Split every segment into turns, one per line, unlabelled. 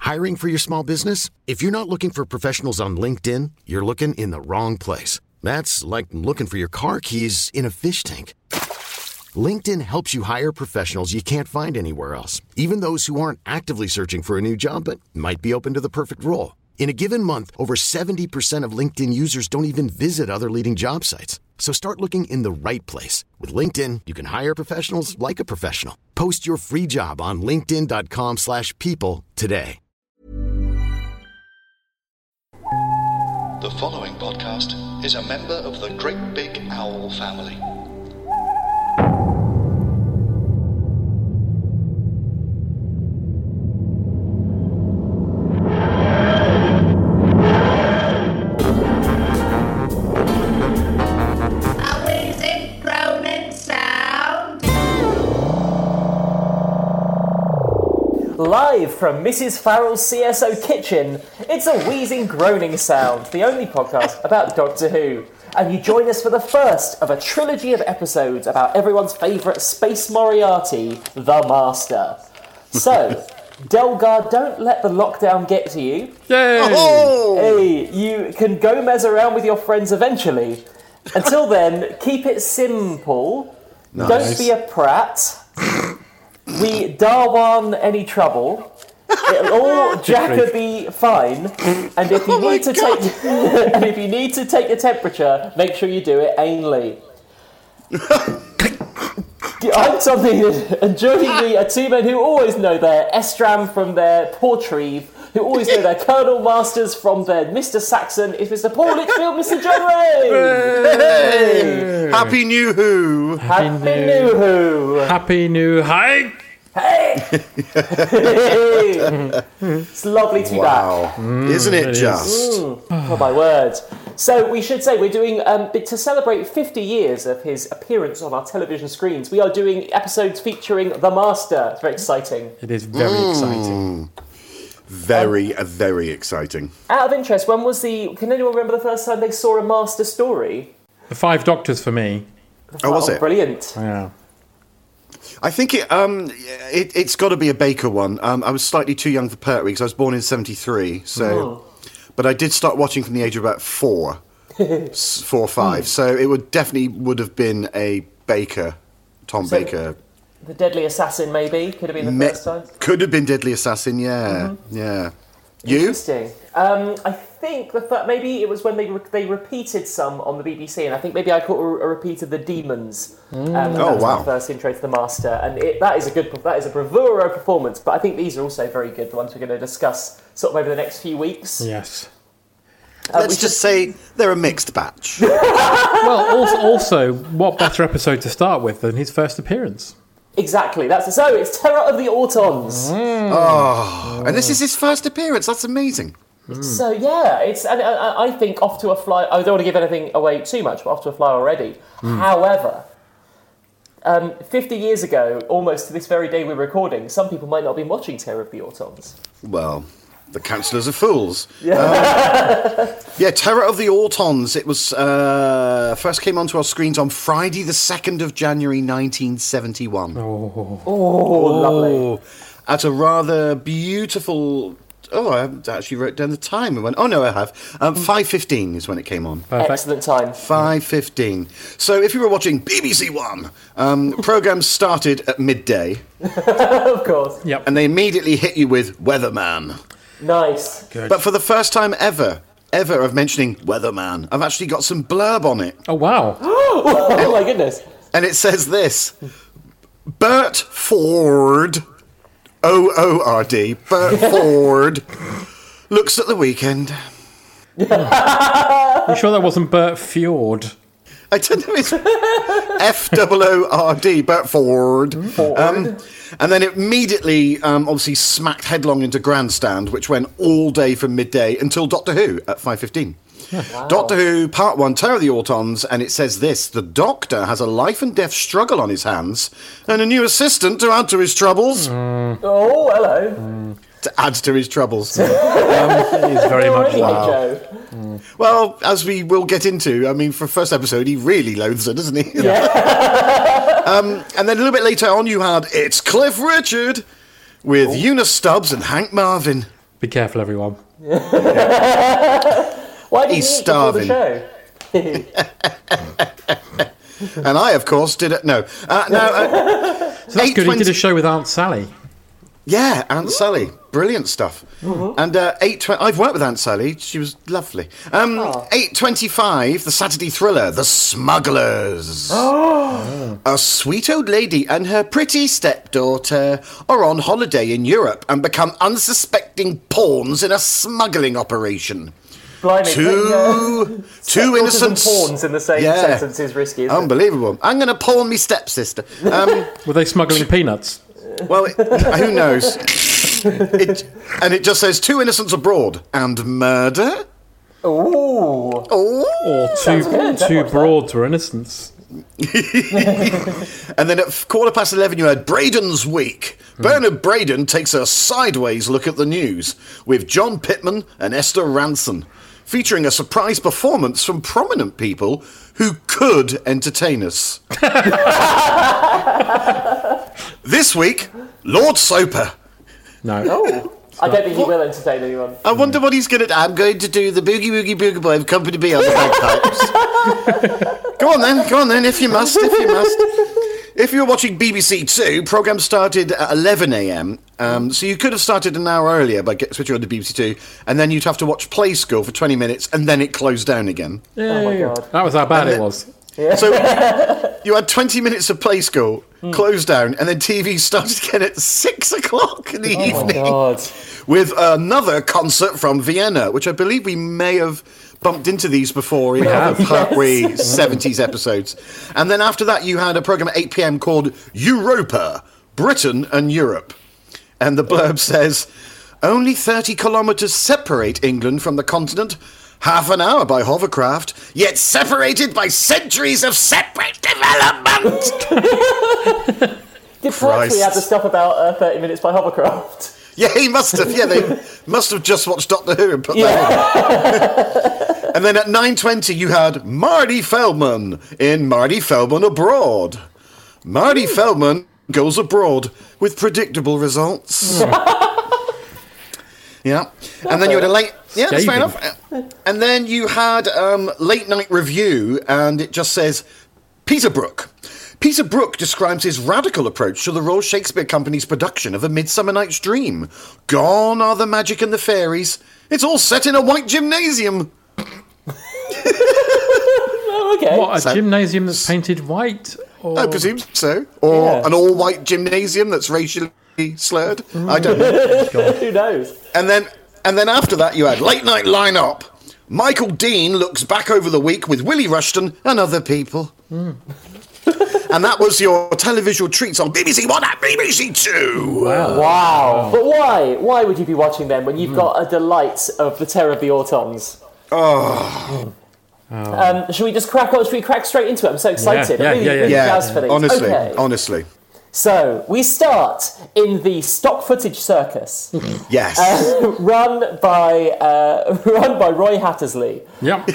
Hiring for your small business? If you're not looking for professionals on LinkedIn, you're looking in the wrong place. That's like looking for your car keys in a fish tank. LinkedIn helps you hire professionals you can't find anywhere else, even those who aren't actively searching for a new job but might be open to the perfect role. In a given month, over 70% of LinkedIn users don't even visit other leading job sites. So start looking in the right place. With LinkedIn, you can hire professionals like a professional. Post your free job on linkedin.com/people today.
The following podcast is a member of the Great Big Owl family.
Live from Mrs. Farrell's CSO kitchen, it's a wheezing, groaning sound, the only podcast about Doctor Who. And you join us for the first of a trilogy of episodes about everyone's favourite Space Moriarty, the Master. So, Delgard, don't let the lockdown get to you.
Yay!
Oh! Hey, you can go mess around with your friends eventually. Until then, keep it simple.
Nice.
Don't be a prat. We Darwan any trouble. It'll all Jacoby fine. And if you need to take a temperature, make sure you do it anally. I'm Tommy, and joining me are two men who always know their Estram from their Portreeve, who always know their Colonel Masters from their Mr. Saxon. It's Mr. Paul Litchfield, Mr. John Ray.
Hey! Happy New Who!
Happy New Who!
Happy New Hi!
Hey! It's lovely to be back.
Isn't it just?
Oh my word. So we should say we're doing, to celebrate 50 years of his appearance on our television screens, we are doing episodes featuring The Master. It's very exciting.
It is very exciting.
Very exciting.
Out of interest, can anyone remember the first time they saw a Master story?
The Five Doctors for me.
Oh, was it?
Brilliant.
Yeah.
I think it's got to be a Baker one. I was slightly too young for Pertwee because I was born in 73. So, but I did start watching from the age of about 4 or 5. So it would have been a Baker, Tom Baker.
The Deadly Assassin, maybe could have been the first time.
Could have been Deadly Assassin. Yeah, yeah. You?
Interesting. I think maybe it was when they repeated some on the BBC, and I think maybe I caught a repeat of the Demons. That was my first intro to the Master, and that is a bravura performance. But I think these are also very good. The ones we're going to discuss sort of over the next few weeks.
Yes.
Let's just say they're a mixed batch.
Well, also, what better episode to start with than his first appearance?
Exactly. It's Terror of the Autons.
Oh, and this is his first appearance. That's amazing.
So yeah, I think off to a fly. I don't want to give anything away too much, but off to a fly already. However, 50 years ago, almost to this very day we're recording, some people might not have been watching Terror of the Autons.
Well, the councillors are fools.
Yeah.
Terror of the Autons. It was first came onto our screens on Friday the 2nd of January 1971.
Oh, lovely.
At a rather beautiful... Oh, I haven't actually wrote down the time. I have. 5:15 is when it came on.
Perfect.
Excellent time.
5:15. So if you were watching BBC One, programmes started at midday.
Of course.
Yep.
And they immediately hit you with Weatherman.
Nice.
Good.
But for the first time ever of mentioning Weatherman, I've actually got some blurb on it.
Oh, wow.
Oh my goodness.
And it says this: Bert Ford, O-O-R-D, Bert Ford, looks at the weekend.
You sure that wasn't Bert Fjord?
I don't know, it's F-O-O-R-D, Bert Ford. And then it immediately, obviously, smacked headlong into Grandstand, which went all day from midday until Doctor Who at 5:15. Wow. Doctor Who, Part 1, Terror of the Autons, and it says this: the Doctor has a life and death struggle on his hands, and a new assistant to add to his troubles.
Oh, hello.
To add to his troubles.
It is very much
Joe.
Well, as we will get into, I mean, for first episode, he really loathes her, doesn't he?
Yeah.
And then a little bit later on, you had It's Cliff Richard with Eunice Stubbs and Hank Marvin.
Be careful, everyone.
Why did
He's
you eat before the
starving.
show?
And I, of course, did it. No.
So that's good. He did a show with Aunt Sally.
Yeah, Aunt Sally. Brilliant stuff. And 8:20. I've worked with Aunt Sally. She was lovely. 8:25, the Saturday thriller, The Smugglers. A sweet old lady and her pretty stepdaughter are on holiday in Europe and become unsuspecting pawns in a smuggling operation.
Blimey,
Two innocent
and pawns in the same sentence is risky, isn't
Unbelievable. I'm going to pawn me stepsister.
Were they smuggling peanuts?
Well, who knows? It just says 2 innocents abroad and murder.
Ooh.
Or too broad to innocence?
And then at 11:15 you had Braden's Week. Bernard Braden takes a sideways look at the news with John Pittman and Esther Ranson, featuring a surprise performance from prominent people who could entertain us. This week, Lord Soper.
No.
Oh. I don't think he will entertain anyone.
I wonder what he's going to do. I'm going to do the Boogie Woogie Boogie Boy of Company B on the bagpipes. Go on then, if you must. If you're watching BBC Two, programme started at 11 a.m, so you could have started an hour earlier by switching on to BBC Two, and then you'd have to watch Play School for 20 minutes, and then it closed down again.
Oh my God.
That was how bad it was.
So you had 20 minutes of Play School, closed down, and then TV started again at 6 o'clock in the evening.
Oh God.
With another concert from Vienna, which I believe we may have bumped into these before in other Pertwee 70s episodes. And then after that, you had a programme at 8 p.m. called Europa, Britain and Europe. And the blurb says, only 30 kilometres separate England from the continent, half an hour by hovercraft, yet separated by centuries of separate development.
Did Pertwee have the stuff about 30 minutes by hovercraft?
Yeah, he must have. Yeah, they must have just watched Doctor Who and put that in. And then at 9:20, you had Marty Feldman in Marty Feldman Abroad. Marty Feldman goes abroad with predictable results. Yeah. And then you had a late... Yeah, that's fair enough. And then you had Late Night Review, and it just says, Peter Brook. Peter Brook describes his radical approach to the Royal Shakespeare Company's production of A Midsummer Night's Dream. Gone are the magic and the fairies. It's all set in a white gymnasium.
Oh, okay.
What, a gymnasium that's painted white? Or...
I presume so. Or an all-white gymnasium that's racially slurred. I don't know.
Who knows?
And then after that, you had Late Night Line-Up. Michael Dean looks back over the week with Willie Rushton and other people. And that was your televisual treats on BBC One and BBC Two.
Wow. But why? Why would you be watching them when you've got a delight of The Terror of the Autons? Should we just crack on? Should we crack straight into it? I'm so excited. I'm really jazzed for these.
Honestly.
So, we start in the stock footage circus.
Yes.
Run by Roy Hattersley.
Yep.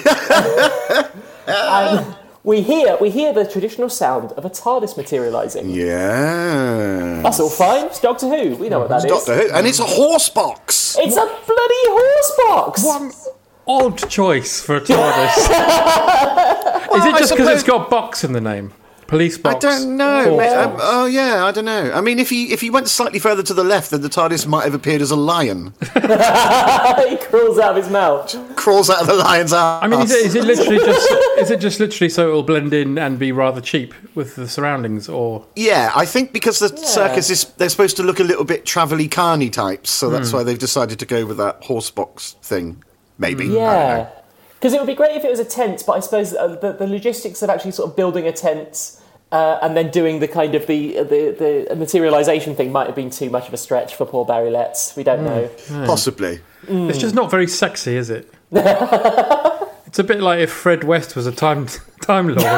And we hear the traditional sound of a TARDIS materialising.
Yeah.
That's all fine. It's Doctor Who. We know what that is.
Doctor Who. And it's a horse box.
It's a bloody horse box.
One odd choice for a TARDIS. Is it just because it's got box in the name? Police box.
I don't know. I don't know. I mean, if he went slightly further to the left, then the TARDIS might have appeared as a lion.
He crawls out of his mouth.
Crawls out of the lion's ass.
I mean, is it just literally so it'll blend in and be rather cheap with the surroundings, or?
Yeah, I think because the circus they're supposed to look a little bit travelly carny types, so that's why they've decided to go with that horse box thing. Maybe.
Yeah. Because it would be great if it was a tent, but I suppose the logistics of actually sort of building a tent and then doing the kind of the materialisation thing might have been too much of a stretch for poor Barry Letts. We don't know.
Possibly.
It's just not very sexy, is it? It's a bit like if Fred West was a Time Lord.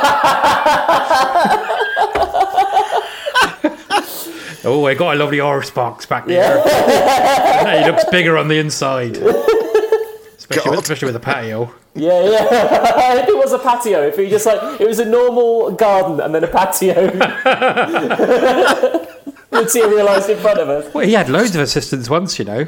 Oh, I got a lovely horse box back there. He looks bigger on the inside. Especially with a patio.
Yeah. If it was a patio, if it was a normal garden and then a patio. materialised in front of us.
Well, he had loads of assistants once, you know.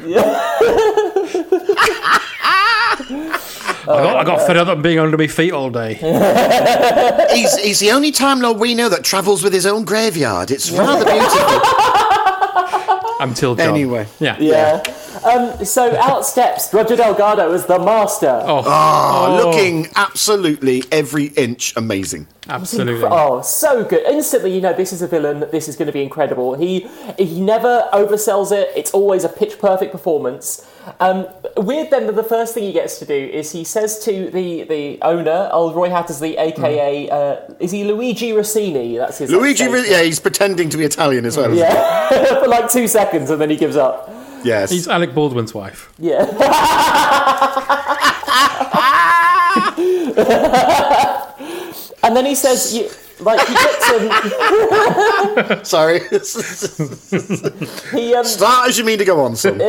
I got fed up of being under my feet all day.
He's the only Time Lord we know that travels with his own graveyard. It's rather beautiful.
Until John.
Anyway.
Yeah. So out steps Roger Delgado as the Master.
Looking absolutely every inch amazing.
Absolutely.
Oh, so good. Instantly, you know, this is a villain. This is going to be incredible. He never oversells it. It's always a pitch-perfect performance. Weird then that the first thing he gets to do is he says to the owner, old Roy Hattersley, a.k.a. Is he Luigi Rossini? That's his
He's pretending to be Italian as well.
Yeah, for like 2 seconds and then he gives up.
Yes.
He's Alec Baldwin's wife.
Yeah. And then he says, he gets him.
Sorry. Start as you mean to go on, son.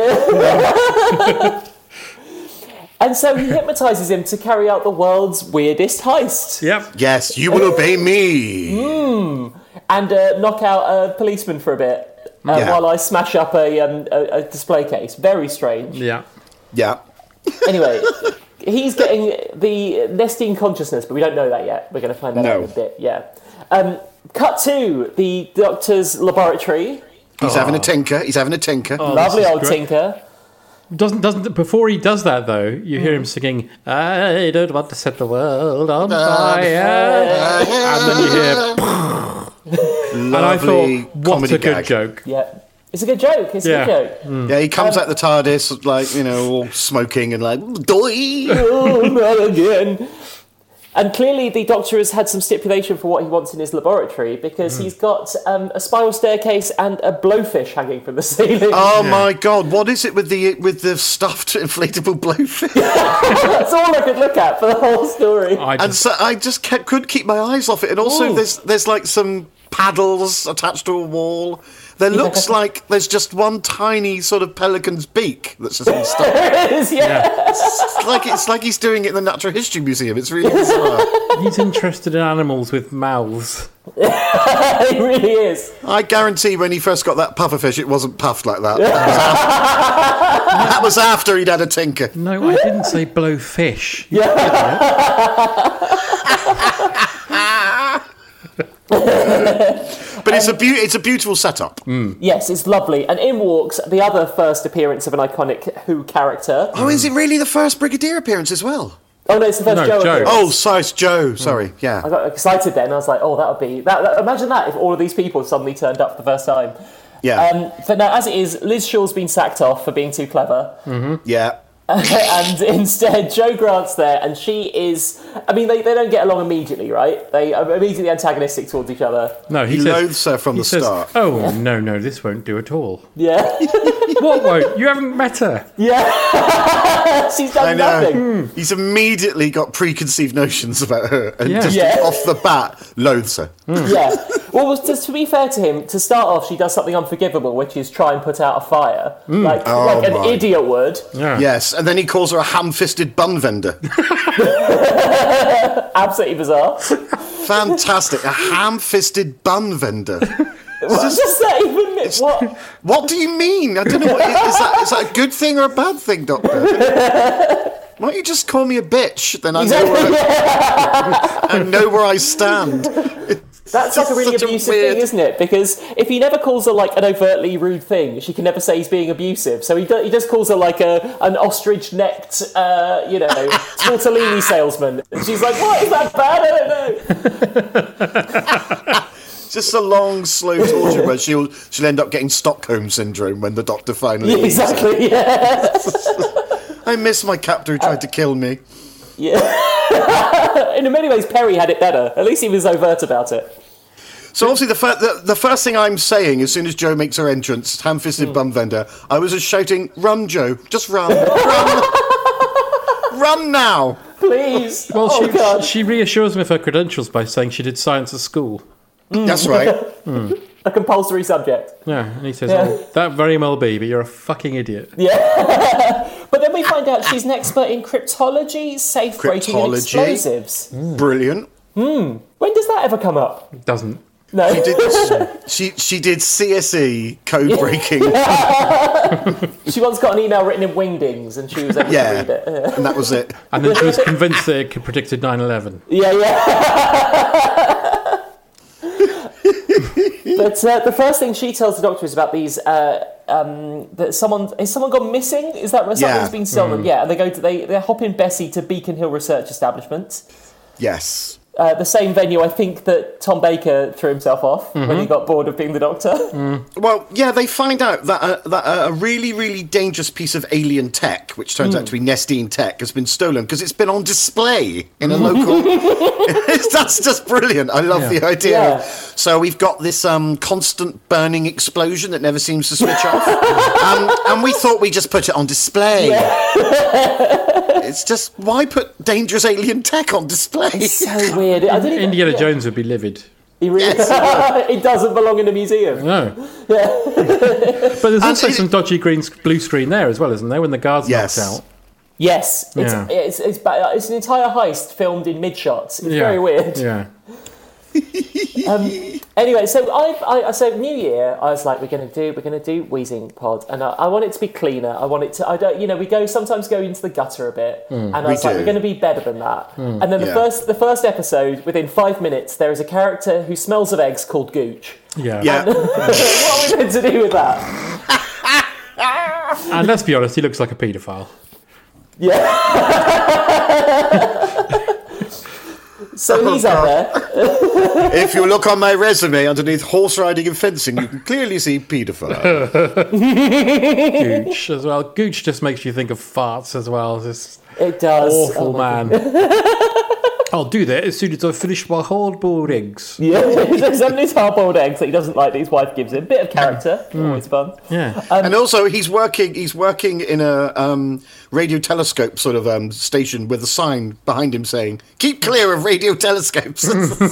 And so he hypnotises him to carry out the world's weirdest heist.
Yep.
Yes, you will obey me.
And knock out a policeman for a bit while I smash up a display case. Very strange.
Yeah.
Yeah.
Anyway, he's getting the Nestine consciousness, but we don't know that yet. We're going to find that out in a bit. Yeah. Cut to the doctor's laboratory.
He's having a tinker.
Lovely old tinker.
Doesn't before he does that though, you hear him singing, "I don't want to set the world on fire," and then you hear, and I thought, what a good joke.
Yeah. It's a good joke. It's a good joke.
Yeah, he comes out the TARDIS, like, you know, all smoking and like, doy!
Oh, not again. And clearly the Doctor has had some stipulation for what he wants in his laboratory because he's got a spiral staircase and a blowfish hanging from the ceiling.
Oh my God! What is it with the stuffed inflatable blowfish?
That's all I could look at for the whole story.
And so I just couldn't keep my eyes off it. And also, there's like some paddles attached to a wall. There looks like there's just one tiny sort of pelican's beak that's just been stuck.
It is,
It's like he's doing it in the Natural History Museum. It's really bizarre.
He's interested in animals with mouths.
It really is.
I guarantee when he first got that pufferfish, it wasn't puffed like that. That was after he'd had a tinker.
No, I didn't say blowfish.
But it's a beautiful setup.
Yes, it's lovely. And in walks the other first appearance of an iconic Who character.
Oh, is it really the first Brigadier appearance as well?
Oh no, it's the first Joe.
Joe.
Oh, sorry, it's Joe. Sorry, yeah.
I got excited then. I was like, oh, that would be... imagine that if all of these people suddenly turned up for the first time.
Yeah.
But now, as it is, Liz Shaw's been sacked off for being too clever.
Yeah.
And instead, Joe Grant's there, and she is... I mean, they don't get along immediately, right? They are immediately antagonistic towards each other.
No,
He loathes her from the start.
Oh, no, this won't do at all.
Yeah.
What won't? You haven't met her.
Yeah. She's done nothing.
He's immediately got preconceived notions about her, and just
Yeah.
off the bat, loathes her.
Yeah. Well, to be fair to him, to start off, she does something unforgivable, which is try and put out a fire. Like an idiot would.
Yeah.
Yes, and then he calls her a ham-fisted bun vendor.
Absolutely bizarre.
Fantastic. A ham-fisted bun vendor.
What does that even mean? What?
What do you mean? I don't know. Is that a good thing or a bad thing, Doctor? Why don't you just call me a bitch? Then I know where I stand.
That's like a really abusive thing, isn't it? Because if he never calls her like an overtly rude thing, she can never say he's being abusive. So he just calls her like an ostrich-necked, tortellini salesman. And she's like, "What is that bad? I don't know."
Just a long, slow torture where she'll end up getting Stockholm syndrome when the Doctor finally leaves her.
Exactly. Yeah.
I miss my captor who tried to kill me.
Yeah. In many ways, Perry had it better. At least he was overt about it.
So obviously the first thing I'm saying as soon as Jo makes her entrance, ham-fisted bum vendor, I was just shouting, "Run, Jo! Just run! Run! Run now!"
Please.
Well,
God.
she reassures him of her credentials by saying she did science at school.
That's right.
A compulsory subject.
Yeah, and he says, "Oh, that very well be, but you're a fucking idiot."
Yeah. But then we find out she's an expert in cryptology, safe breaking and explosives.
Brilliant.
When does that ever come up?
It doesn't.
No.
She did CSE code breaking.
She once got an email written in Wingdings and she was able to read it.
And that was it.
And then she was convinced that it predicted 9/11.
Yeah. But the first thing she tells the doctor is about these that someone gone missing. Is that something's been stolen? Yeah, and they hop in Bessie to Beacon Hill Research Establishment.
Yes.
The same venue, I think, that Tom Baker threw himself off when he got bored of being the Doctor.
Well, yeah, they find out that a really, really dangerous piece of alien tech, which turns out to be Nestine tech, has been stolen because it's been on display in a local... That's just brilliant. I love the idea.
Yeah.
So we've got this constant burning explosion that never seems to switch off. And we thought we'd just put it on display. Yeah. It's just, why put dangerous alien tech on display?
It's so weird. I didn't even,
Indiana Jones would be livid.
He really, it doesn't belong in a museum.
No.
Yeah.
But there's also some dodgy blue screen there as well, isn't there, when the guard's knocked out?
Yes. It's an entire heist filmed in mid-shots. It's very weird.
Yeah.
Anyway, so I said New Year. I was like, we're going to do Wheezing Pod, and I want it to be cleaner. I want it to. I don't. We sometimes go into the gutter a bit, and I was like, we're going to be better than that. And then the first episode, within 5 minutes, there is a character who smells of eggs called Gooch.
Yeah.
And, what are we meant to do with that?
And let's be honest, he looks like a paedophile.
Yeah. So he's up there.
If you look on my resume underneath horse riding and fencing, you can clearly see paedophile.
Gooch as well. Gooch just makes you think of farts as well.
It does.
Awful man. I'll do that as soon as I finish my hard-boiled eggs.
Yeah, there's his hard-boiled eggs that he doesn't like that his wife gives him. Bit of character, always fun.
Yeah.
And also, he's working in a radio telescope sort of station with a sign behind him saying, "Keep clear of radio telescopes."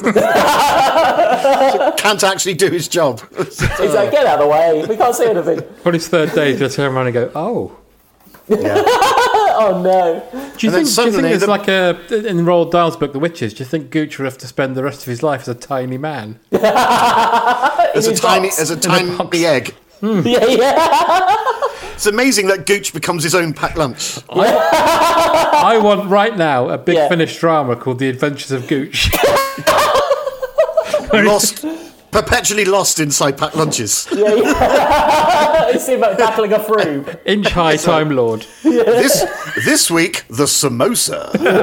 Can't actually do his job.
He's like, get out of the way. We can't see anything.
On his third day, he'll turn around and go, oh.
Yeah.
Oh, no.
Do you think it's like in Roald Dahl's book, The Witches, do you think Gooch would have to spend the rest of his life as a tiny man?
as a tiny egg.
Yeah.
It's amazing that Gooch becomes his own packed lunch.
I want right now a Big Finish drama called The Adventures of Gooch.
Perpetually lost inside packed lunches.
You see him battling a froom.
Inch High Time Lord.
This week, the samosa.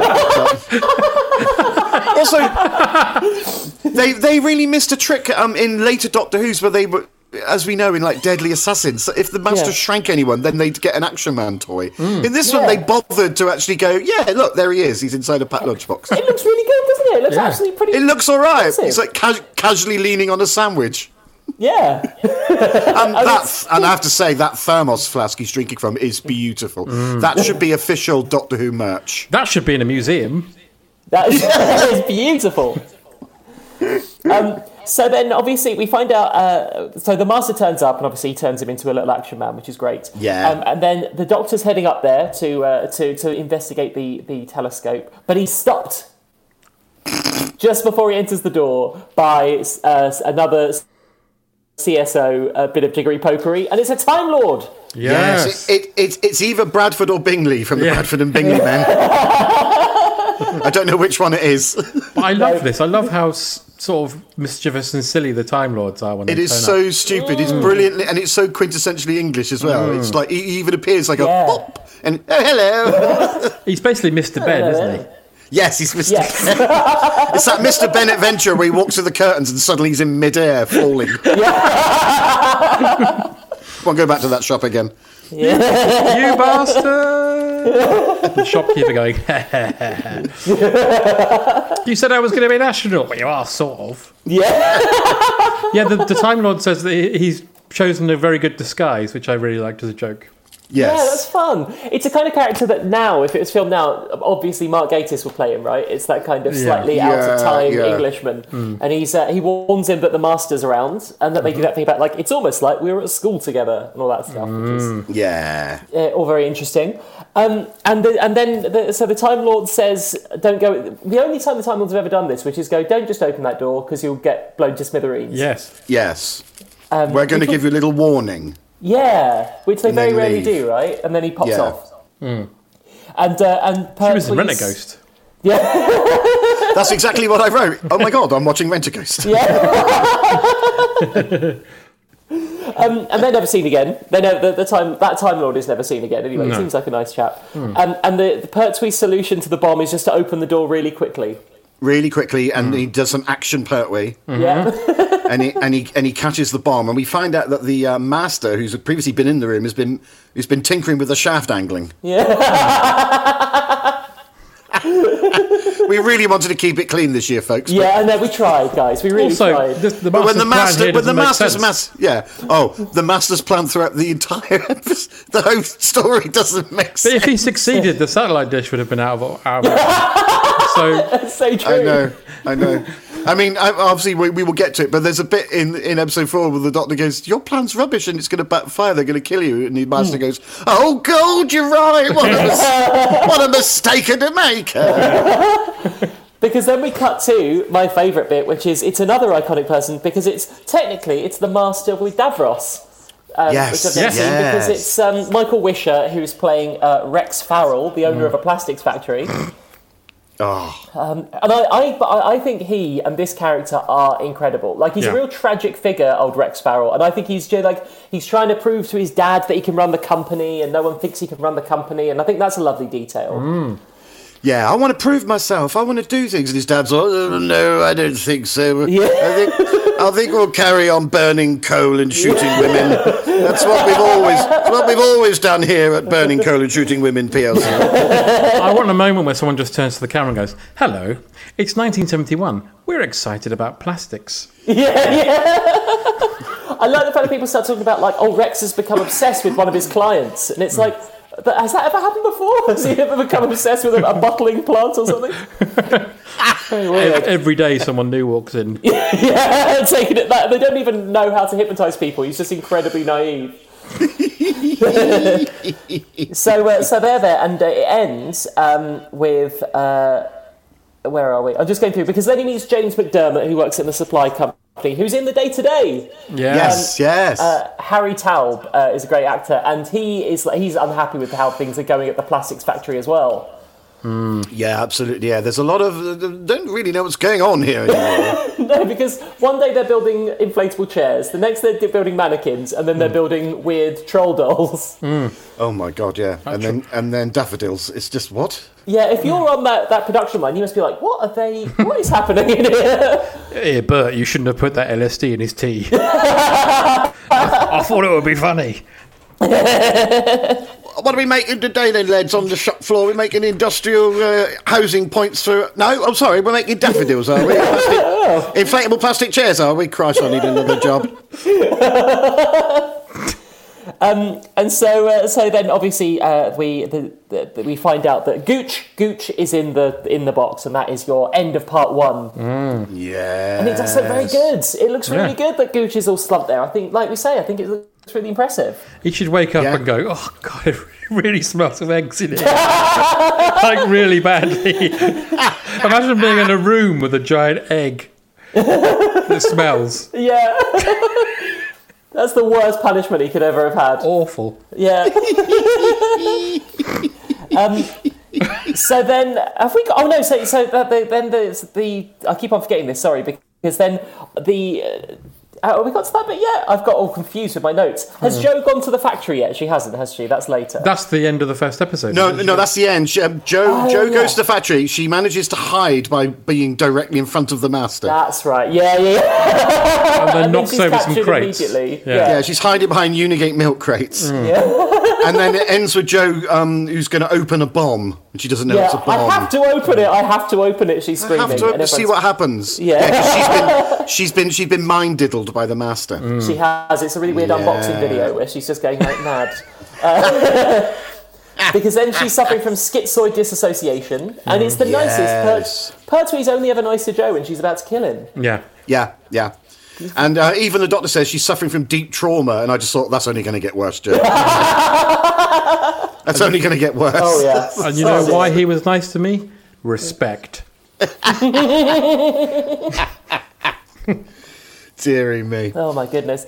Also, they really missed a trick in later Doctor Who's where they were, as we know, in like Deadly Assassins, if the monster shrank anyone, then they'd get an Action Man toy. In this one, they bothered to actually go, yeah, look, there he is. He's inside a packed lunchbox.
It looks really good, doesn't it? It looks actually pretty...
It looks all right.
Impressive.
He's like casually leaning on a sandwich.
Yeah.
And I have to say, that thermos flask he's drinking from is beautiful. That should be official Doctor Who merch.
That should be in a museum.
That is beautiful. So then, obviously, we find out... so the Master turns up, and obviously he turns him into a little action man, which is great.
Yeah.
And then the Doctor's heading up there to investigate the telescope, but he's stopped just before he enters the door by another CSO bit of jiggery-pokery, and it's a Time Lord.
Yes. It's either Bradford or Bingley from the Bradford and Bingley men. I don't know which one it is.
But I love this. I love how sort of mischievous and silly the Time Lords are when they turn up. It is
so stupid. It's brilliantly, and it's so quintessentially English as well. It's like he even appears like a pop and hello.
He's basically Mr. Ben, isn't he?
Yes, he's Mr. Ben. It's that Mr. Ben adventure where he walks through the curtains and suddenly he's in midair falling. Won't go back to that shop again.
You bastard! The shopkeeper going, you said I was going to be an astronaut, but you are sort of.
Yeah.
Yeah, the Time Lord says that he's chosen a very good disguise, which I really liked as a joke.
Yes.
Yeah, that's fun. It's a kind of character that now, if it was filmed now, obviously Mark Gatiss will play him, right? It's that kind of slightly out of time Englishman. And he warns him that the Master's around, and that they do that thing about, like, it's almost like we were at school together, and all that stuff, which is all very interesting. So the Time Lord says, don't go... The only time the Time Lords have ever done this, which is go, don't just open that door, because you'll get blown to smithereens.
Yes. We're going to give you a little warning.
Yeah, which they very rarely
leave.
do, right? And then he pops off. And
She was in Rent-A-Ghost.
Yeah.
That's exactly what I wrote. Oh my God, I'm watching Rent-A-Ghost.
Yeah. And they're never seen again. That Time Lord is never seen again. Anyway, he seems like a nice chap. And the Pertwee's solution to the bomb is just to open the door really quickly. And he does some action Pertwee. Yeah.
and he catches the bomb, and we find out that the Master, who's previously been in the room, has been tinkering with the shaft angling.
Yeah.
We really wanted to keep it clean this year, folks.
Yeah, and then we tried, guys. We really tried.
The
Master's plan throughout the entire episode, the whole story doesn't make sense.
But if he succeeded, the satellite dish would have been out of So
that's so true.
I know. I mean, obviously, we will get to it, but there's a bit in episode 4 where the Doctor goes, your plan's rubbish and it's going to backfire, they're going to kill you. And the Master goes, oh, God, you're right. What a mistake to make.
Because then we cut to my favourite bit, which is it's another iconic person, because it's the Master with Davros. Which I've never seen, because it's Michael Wisher, who's playing Rex Farrell, the owner of a plastics factory. And I think he and this character are incredible. Like, he's a real tragic figure, old Rex Farrell, and I think he's trying to prove to his dad that he can run the company, and no one thinks he can run the company, and I think that's a lovely detail.
Yeah, I want to prove myself. I want to do things. And his dad's like, oh, no, I don't think so.
Yeah.
I think we'll carry on burning coal and shooting women. That's what we've always done here at Burning Coal and Shooting Women PLC.
I want a moment where someone just turns to the camera and goes, hello, it's 1971. We're excited about plastics.
Yeah. I like the fact that people start talking about, like, oh, Rex has become obsessed with one of his clients. And it's like, but has that ever happened before? Has he ever become obsessed with a bottling plant or something? Very weird.
Every day someone new walks in.
Taking it back. They don't even know how to hypnotise people. He's just incredibly naive. So they're there, and it ends with... where are we? I'm just going through, because then he meets James McDermott, who works in the supply company, who's in the day-to-day.
Yes.
Harry Taub is a great actor, and he's unhappy with how things are going at the plastics factory as well.
Yeah, absolutely. Yeah, there's a lot of don't really know what's going on here anymore.
No, because one day they're building inflatable chairs, the next they're building mannequins, and then they're building weird troll dolls.
Oh my God, yeah. And then daffodils. It's just what?
Yeah, if you're on that production line, you must be like, what is happening in here?
Hey, Bert, you shouldn't have put that LSD in his tea. I thought it would be funny.
What are we making today then, lads, on the shop floor? We're making industrial housing points through... No, I'm sorry, we're making daffodils, are we? Inflatable plastic chairs, are we? Christ, I need another job.
And so then obviously we find out that Gooch is in the box, and that is your end of part 1.
Yeah,
and it does look very good. It looks really good that Gooch is all slumped there. I think, like we say, it looks really impressive.
He should wake up and go, oh God, it really smells of eggs in here. Like, really badly. Imagine being in a room with a giant egg that smells.
Yeah. That's the worst punishment he could ever have had.
Awful.
Yeah. So then, have we got... Oh, no, then there's the... I keep on forgetting this, sorry, because then the... have we got to that bit yet? I've got all confused with my notes. Has Jo gone to the factory yet? She hasn't, has she? That's later.
That's the end of the first episode.
No, that's the end. Jo goes to the factory. She manages to hide by being directly in front of the Master.
That's right. Yeah.
And then knocks over some crates.
Yeah, she's hiding behind Unigate milk crates. And then it ends with Jo, who's going to open a bomb, and she doesn't know it's a bomb.
I have to open it. She's screaming.
I have to open to see what happens.
Yeah.
She's been mind diddled by the Master.
She has. It's a really weird unboxing video where she's just going like mad. Because then she's suffering from schizoid dissociation, and it's the nicest. Pertwee's only ever nice to Joe when she's about to kill him.
Yeah. And even the doctor says she's suffering from deep trauma, and I just thought, that's only going to get worse, Joe. That's only going to get worse.
Oh, yeah.
And you know why he was nice to me? Respect.
Deary me.
Oh, my goodness.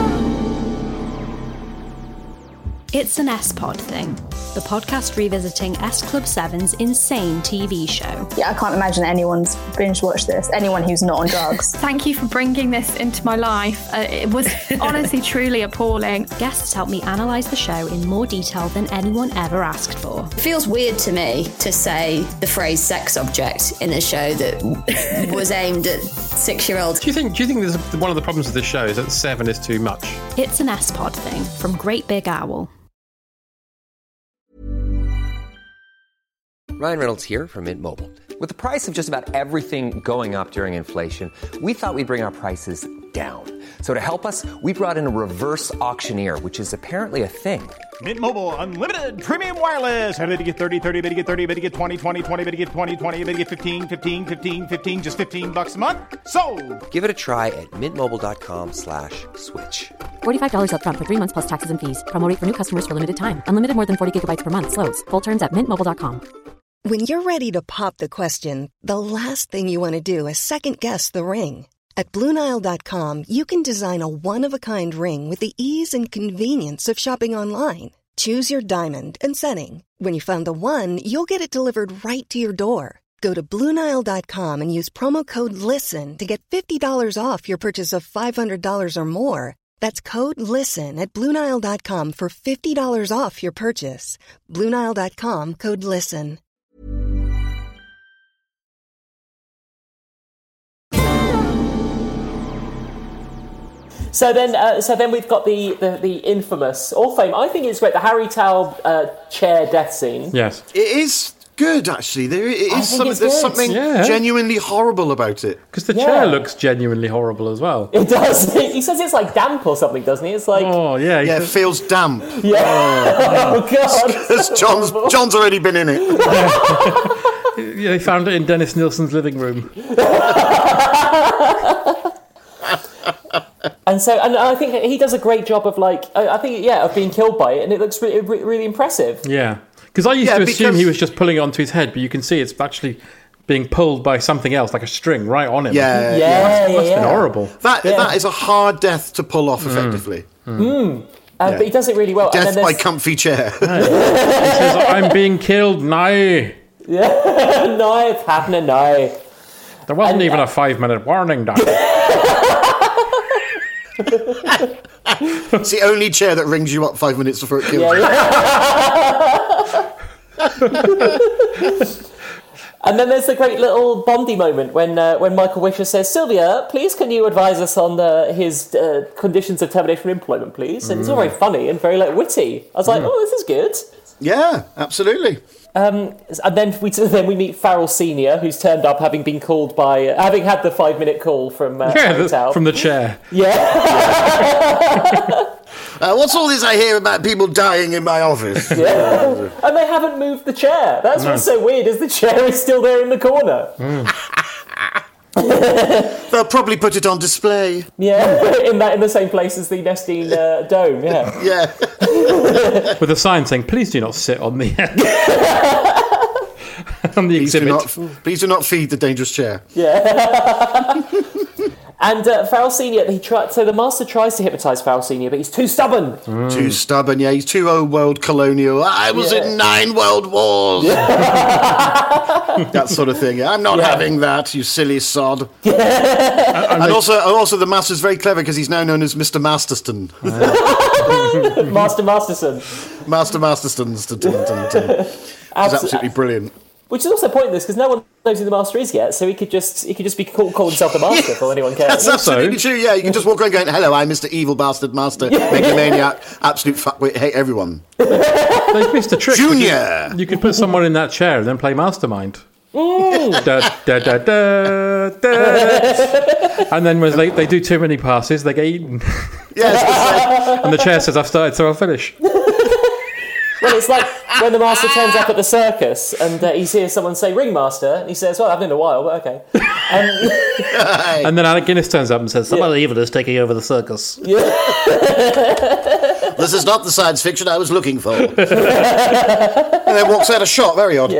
It's an S-Pod thing, the podcast revisiting S Club 7's insane TV show.
Yeah, I can't imagine anyone's binge-watched this, anyone who's not on drugs.
Thank you for bringing this into my life. It was honestly, truly appalling.
Guests helped me analyse the show in more detail than anyone ever asked for.
It feels weird to me to say the phrase sex object in a show that was aimed at 6-year-olds.
Do you think this is one of the problems with this show is that 7 is too much?
It's an S-Pod thing from Great Big Owl.
Ryan Reynolds here from Mint Mobile. With the price of just about everything going up during inflation, we thought we'd bring our prices down. So to help us, we brought in a reverse auctioneer, which is apparently a thing.
Mint Mobile Unlimited Premium Wireless. How to get 30, 30, bit to get 30, bit to get 20, 20, 20, bit to get 20, 20, bit to get 15, 15, 15, 15, just $15 a month? Sold!
Give it a try at mintmobile.com/switch.
$45 up front for 3 months plus taxes and fees. Promo rate for new customers for limited time. Unlimited more than 40 gigabytes per month. Slows full terms at mintmobile.com.
When you're ready to pop the question, the last thing you want to do is second-guess the ring. At BlueNile.com, you can design a one-of-a-kind ring with the ease and convenience of shopping online. Choose your diamond and setting. When you find the one, you'll get it delivered right to your door. Go to BlueNile.com and use promo code LISTEN to get $50 off your purchase of $500 or more. That's code LISTEN at BlueNile.com for $50 off your purchase. BlueNile.com, code LISTEN.
So then we've got the infamous, or fame. I think it's great, the Harry Taub chair death scene.
Yes.
It is good, actually. There's something genuinely horrible about it.
Because the chair looks genuinely horrible as well.
It does. He says it's like damp or something, doesn't he? It's like...
Oh, yeah.
Yeah, it feels damp.
Yeah. Oh, God.
Because John's already been in it.
Yeah, they found it in Dennis Nilsson's living room.
And I think he does a great job of of being killed by it, and it looks really, really impressive.
Yeah, because I used to assume he was just pulling it onto his head, but you can see it's actually being pulled by something else, like a string, right on him.
Yeah.
It must have been horrible.
That is a hard death to pull off effectively.
But he does it really well.
Death by comfy chair.
He says, "I'm being killed now."
Yeah, no, it's happening now.
There wasn't even a 5-minute warning, Doctor.
It's the only chair that rings you up 5 minutes before it kills you.
And then there's the great little Bondy moment when Michael Wisher says, "Sylvia, please can you advise us on his conditions of termination of employment, please?" And it's all very funny and very witty. I was like, oh, this is good.
Yeah, absolutely.
And then we meet Farrell Senior, who's turned up having been called by having had the 5-minute call from
from the chair.
Yeah.
What's all this I hear about people dying in my office?
Yeah. And they haven't moved the chair. That's what's so weird, is the chair is still there in the corner.
They'll probably put it on display.
Yeah, in the same place as the Nestine dome. Yeah.
Yeah.
With a sign saying, "Please do not sit on the on the exhibit.
Please do not feed the dangerous chair."
Yeah. And Farrell Senior, so the Master tries to hypnotise Farrell Senior, but he's too stubborn.
Too stubborn, yeah. He's too old world colonial. I was in 9 world wars. That sort of thing. Yeah. I'm not having that, you silly sod. And also the Master's very clever because he's now known as Mr. Masterston.
Master Masterson.
Master Masterston. It's absolutely brilliant.
Which is also pointless because no one knows who the Master is yet, so he could just be call himself the Master for all anyone cares.
That's absolutely true. Yeah, you can just walk around going, "Hello, I'm Mr. Evil Bastard Master, Megalomaniac, absolute fuckwit, hate everyone."
They've missed a trick.
Junior.
You could put someone in that chair and then play Mastermind. Da, da, da, da, da. And then when they do too many passes, they get eaten.
Yes.
And the chair says, "I've started, so I'll finish."
Well, it's like when the master turns up at the circus and he hears someone say "Ringmaster," and he says, "Well, I haven't in a while, but okay."
And then Alec Guinness turns up and says, "Somebody evil is taking over the circus."
This is not the science fiction I was looking for. And then walks out of shot. Very odd.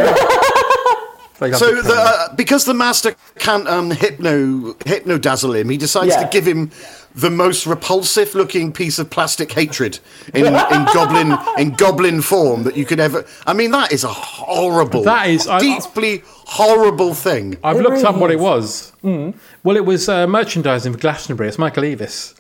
So, because the master can't hypno-dazzle him, he decides to give him the most repulsive-looking piece of plastic hatred in goblin form that you could ever. I mean, that is a horrible, deeply horrible thing.
I've looked up what it was. Mm. Well, it was merchandising for Glastonbury. It's Michael Eavis.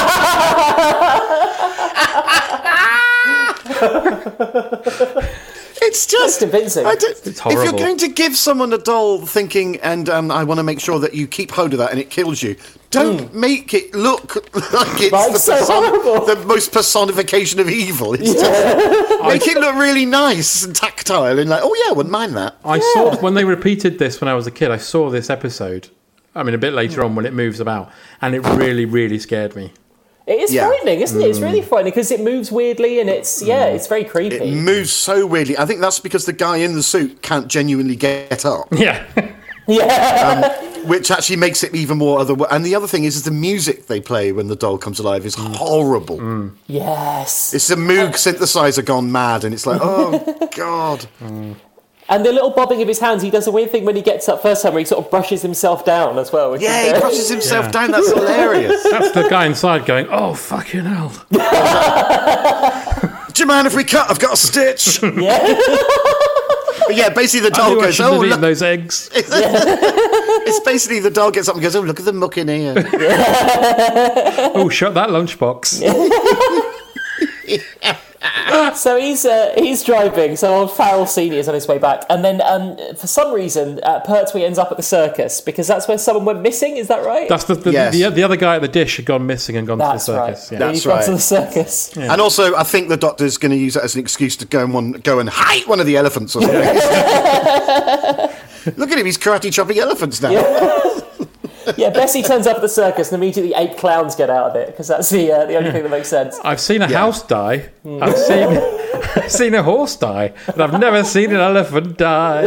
It's just
convincing.
It's horrible.
If you're going to give someone a doll thinking, and I want to make sure that you keep hold of that and it kills you, don't make it look like it's the most personification of evil. It's just, make it look really nice and tactile and like, oh yeah, I wouldn't mind that.
I saw, when they repeated this when I was a kid, I saw this episode, I mean a bit later on when it moves about, and it really, really scared me.
It is frightening, isn't it? It's really frightening because it moves weirdly and it's very creepy.
It moves so weirdly. I think that's because the guy in the suit can't genuinely get up.
Yeah.
Which actually makes it even more And the other thing is the music they play when the doll comes alive is horrible.
Mm. Yes.
It's a Moog synthesizer gone mad, and it's like, oh, God.
And the little bobbing of his hands, he does a weird thing when he gets up first time where he sort of brushes himself down as well.
He brushes himself down. That's hilarious.
That's the guy inside going, oh, fucking hell.
Do you mind if we cut? I've got a stitch. But yeah, basically the doll goes, oh, look.
Those eggs.
It's basically the doll gets up and goes, oh, look at the muck in here.
Oh, shut that lunchbox.
So he's driving. So old Farrell Senior is on his way back, and then for some reason Pertwee ends up at the circus because that's where someone went missing. Is that right?
That's the other guy at the dish had gone missing and gone to the circus.
Right. Yeah. He's gone to the circus.
Yeah. And also, I think the Doctor's going to use that as an excuse to go and hide one of the elephants or something. Look at him; he's karate chopping elephants now.
Yeah, Bessie turns up at the circus and immediately 8 clowns get out of it because that's the only thing that makes sense.
I've seen a house die. I've seen a horse die, but I've never seen an elephant die.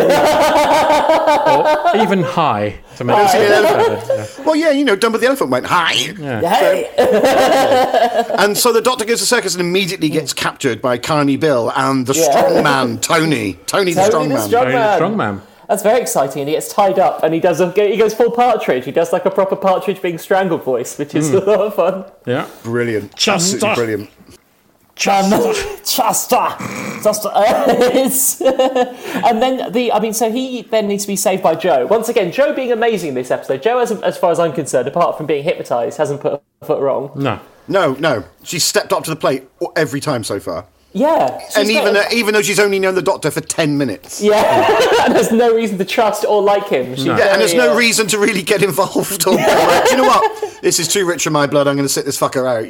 Or even high. To make
Well, yeah, Dumbo the elephant went high.
Yeah.
And so the Doctor goes to the circus and immediately gets captured by Carney Bill and the strongman Tony. Tony the strongman.
That's very exciting, and he gets tied up, and he goes full Partridge. He does like a proper Partridge being strangled voice, which is a lot of fun.
Yeah,
brilliant, absolutely brilliant.
Chester. And then so he then needs to be saved by Joe. Once again, Joe being amazing in this episode. Joe, as far as I'm concerned, apart from being hypnotised, hasn't put a foot wrong.
No. She's stepped up to the plate every time so far.
Yeah.
And even though she's only known the Doctor for 10 minutes.
Yeah. And there's no reason to trust or like him.
And there's no reason to really get involved. Or like, you know what? This is too rich for my blood. I'm going to sit this fucker out.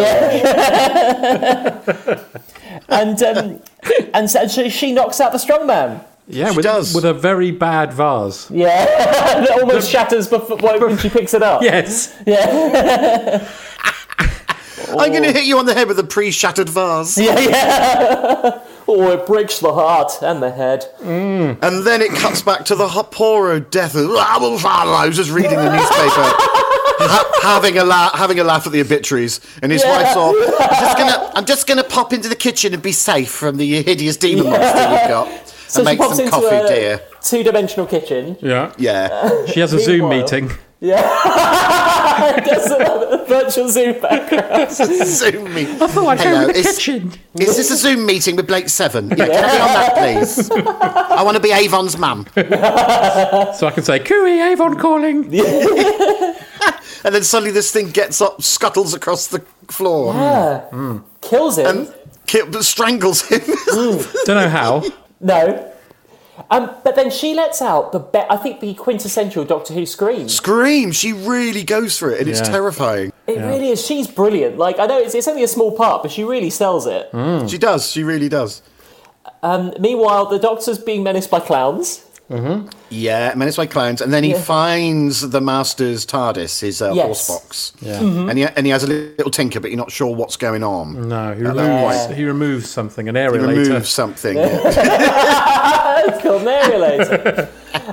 And so she knocks out the strongman.
Yeah, with a very bad vase.
Yeah. It almost shatters when she picks it up.
Yes.
Yeah.
I'm going to hit you on the head with a pre-shattered vase.
Yeah. Oh, it breaks the heart and the head.
And then it cuts back to the poor old death. I was just reading the newspaper, having a laugh at the obituaries, and his wife's all, I'm just gonna pop into the kitchen and be safe from the hideous demon monster you've got.
So
and
she
make
pops
some
into
coffee,
a
dear.
2-dimensional kitchen.
Yeah.
She
has a Zoom meeting.
Yeah. Does a virtual Zoom background.
Zoom meeting.
I thought I'd go in the kitchen.
Is this a Zoom meeting with Blake Seven? Yeah, can I be on that, please? I want to be Avon's mum.
So I can say, Cooey, Avon calling.
And then suddenly this thing gets up, scuttles across the floor.
Yeah. Kills him.
And strangles him.
Don't know how.
No. But then she lets out the quintessential Doctor Who scream.
She really goes for it, and it's terrifying.
It really is. She's brilliant. Like, I know it's only a small part, but she really sells it.
She does. She really does.
Meanwhile, the Doctor's being menaced by clowns.
Yeah, Menaced by Clowns, and then he finds the Master's TARDIS, his horse box.
Yeah.
And he has a little tinker, but you're not sure what's going on.
No, he removes something, an aerator.
He removes something.
It's called an aerator.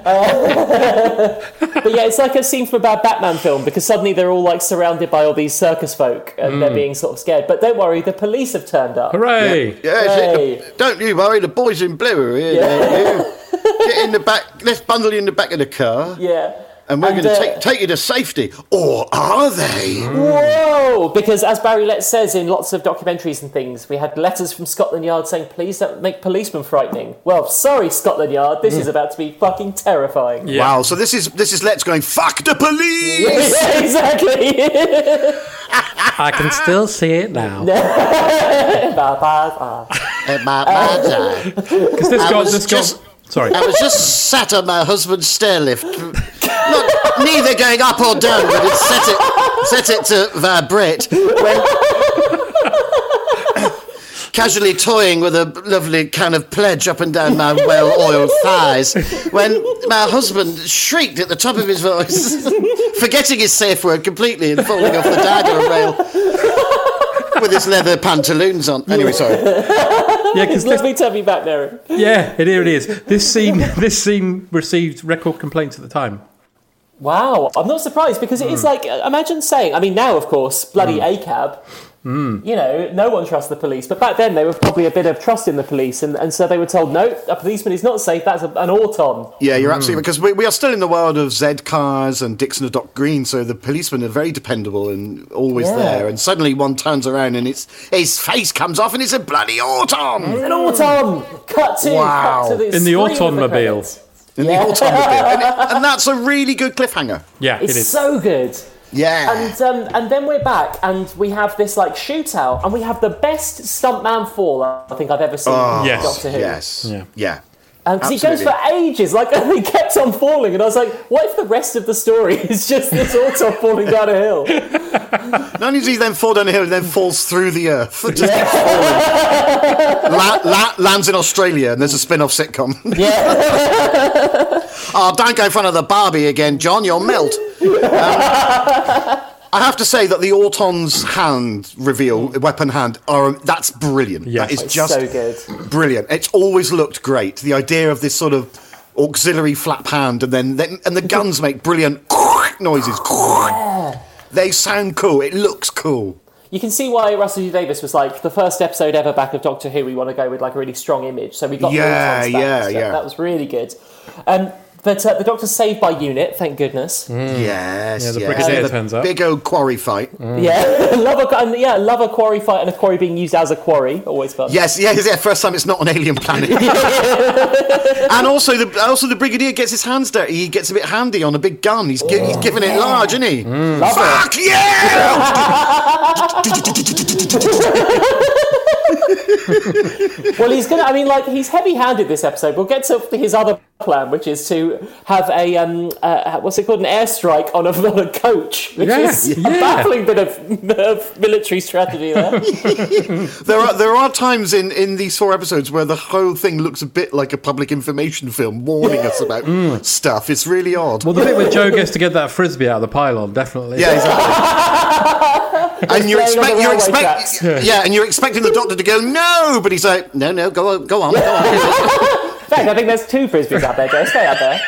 But yeah, it's like a scene from a bad Batman film, because suddenly they're all like surrounded by all these circus folk and they're being sort of scared. But don't worry, the police have turned up.
Hooray!
Yeah, don't you worry, the boys in blue are here. Get in the back, let's bundle you in the back of the car.
Yeah.
And we're going to take you to safety. Or are they?
Whoa! Because as Barry Letts says in lots of documentaries and things, we had letters from Scotland Yard saying, please don't make policemen frightening. Well, sorry, Scotland Yard, this is about to be fucking terrifying.
Yeah. Wow, so this is Letts going, fuck the police!
Yeah, exactly.
I can still see it now. Because this got... Sorry.
I was just sat on my husband's stair lift. Neither going up or down, but it set it to vibrate. Casually toying with a lovely can of pledge up and down my well-oiled thighs, when my husband shrieked at the top of his voice, forgetting his safe word completely and falling off the dagger rail with his leather pantaloons on. Anyway, sorry.
Yeah, because let me tell you back there.
Yeah, here it is. This scene received record complaints at the time.
Wow, I'm not surprised, because it is like, imagine saying, I mean, now of course, bloody ACAB, you know, no one trusts the police, but back then they were probably a bit of trust in the police, and so they were told, no, a policeman is not safe, that's an auton.
Yeah, you're absolutely, because we are still in the world of Z cars and Dixon and Doc Green, so the policemen are very dependable and always there, and suddenly one turns around and his face comes off and it's a bloody auton!
An auton! Cut to
in the automobile.
In the automobile. And that's a really good cliffhanger.
Yeah,
it's so good.
Yeah.
And then we're back and we have this like shootout and we have the best stuntman fall I think I've ever seen in Doctor Who.
Yes. Yeah.
Because he goes for ages, like, and he kept on falling, and I was like, what if the rest of the story is just this auto falling down a hill?
Not only does he then fall down a hill, he then falls through the earth. Just keeps falling. Lands in Australia, and there's a spin-off sitcom.
Yeah.
Oh, don't go in front of the Barbie again, John, you'll melt. I have to say that the Auton's hand reveal, weapon hand, that's brilliant.
Yes.
That is just
so good.
Brilliant. It's always looked great. The idea of this sort of auxiliary flap hand, and the guns make brilliant noises.
Yeah.
They sound cool. It looks cool.
You can see why Russell T Davies was like, the first episode ever back of Doctor Who, we want to go with like a really strong image. So we got the Autons back. That was really good. But the Doctor's saved by UNIT, thank goodness.
Yes.
Yeah, the Brigadier turns up.
Big old quarry fight.
Yeah, love a quarry fight and a quarry being used as a quarry. Always fun.
Yes. First time it's not an alien planet. And also the Brigadier gets his hands dirty. He gets a bit handy on a big gun. He's giving it large, isn't he?
Love
Fuck
Well, he's gonna. I mean, like, he's heavy-handed this episode. We'll get to his other plan, which is to have a what's it called, an airstrike on a coach, which is a baffling bit of military strategy there.
There are times in these 4 episodes where the whole thing looks a bit like a public information film warning us about stuff. It's really odd.
Well, the bit where Joe gets to get that frisbee out of the pylon, definitely.
Yeah, exactly. And you're expecting the Doctor to go no, but he's like no, go on.
In fact, I think there's 2 frisbees out there, Joe. Stay out there.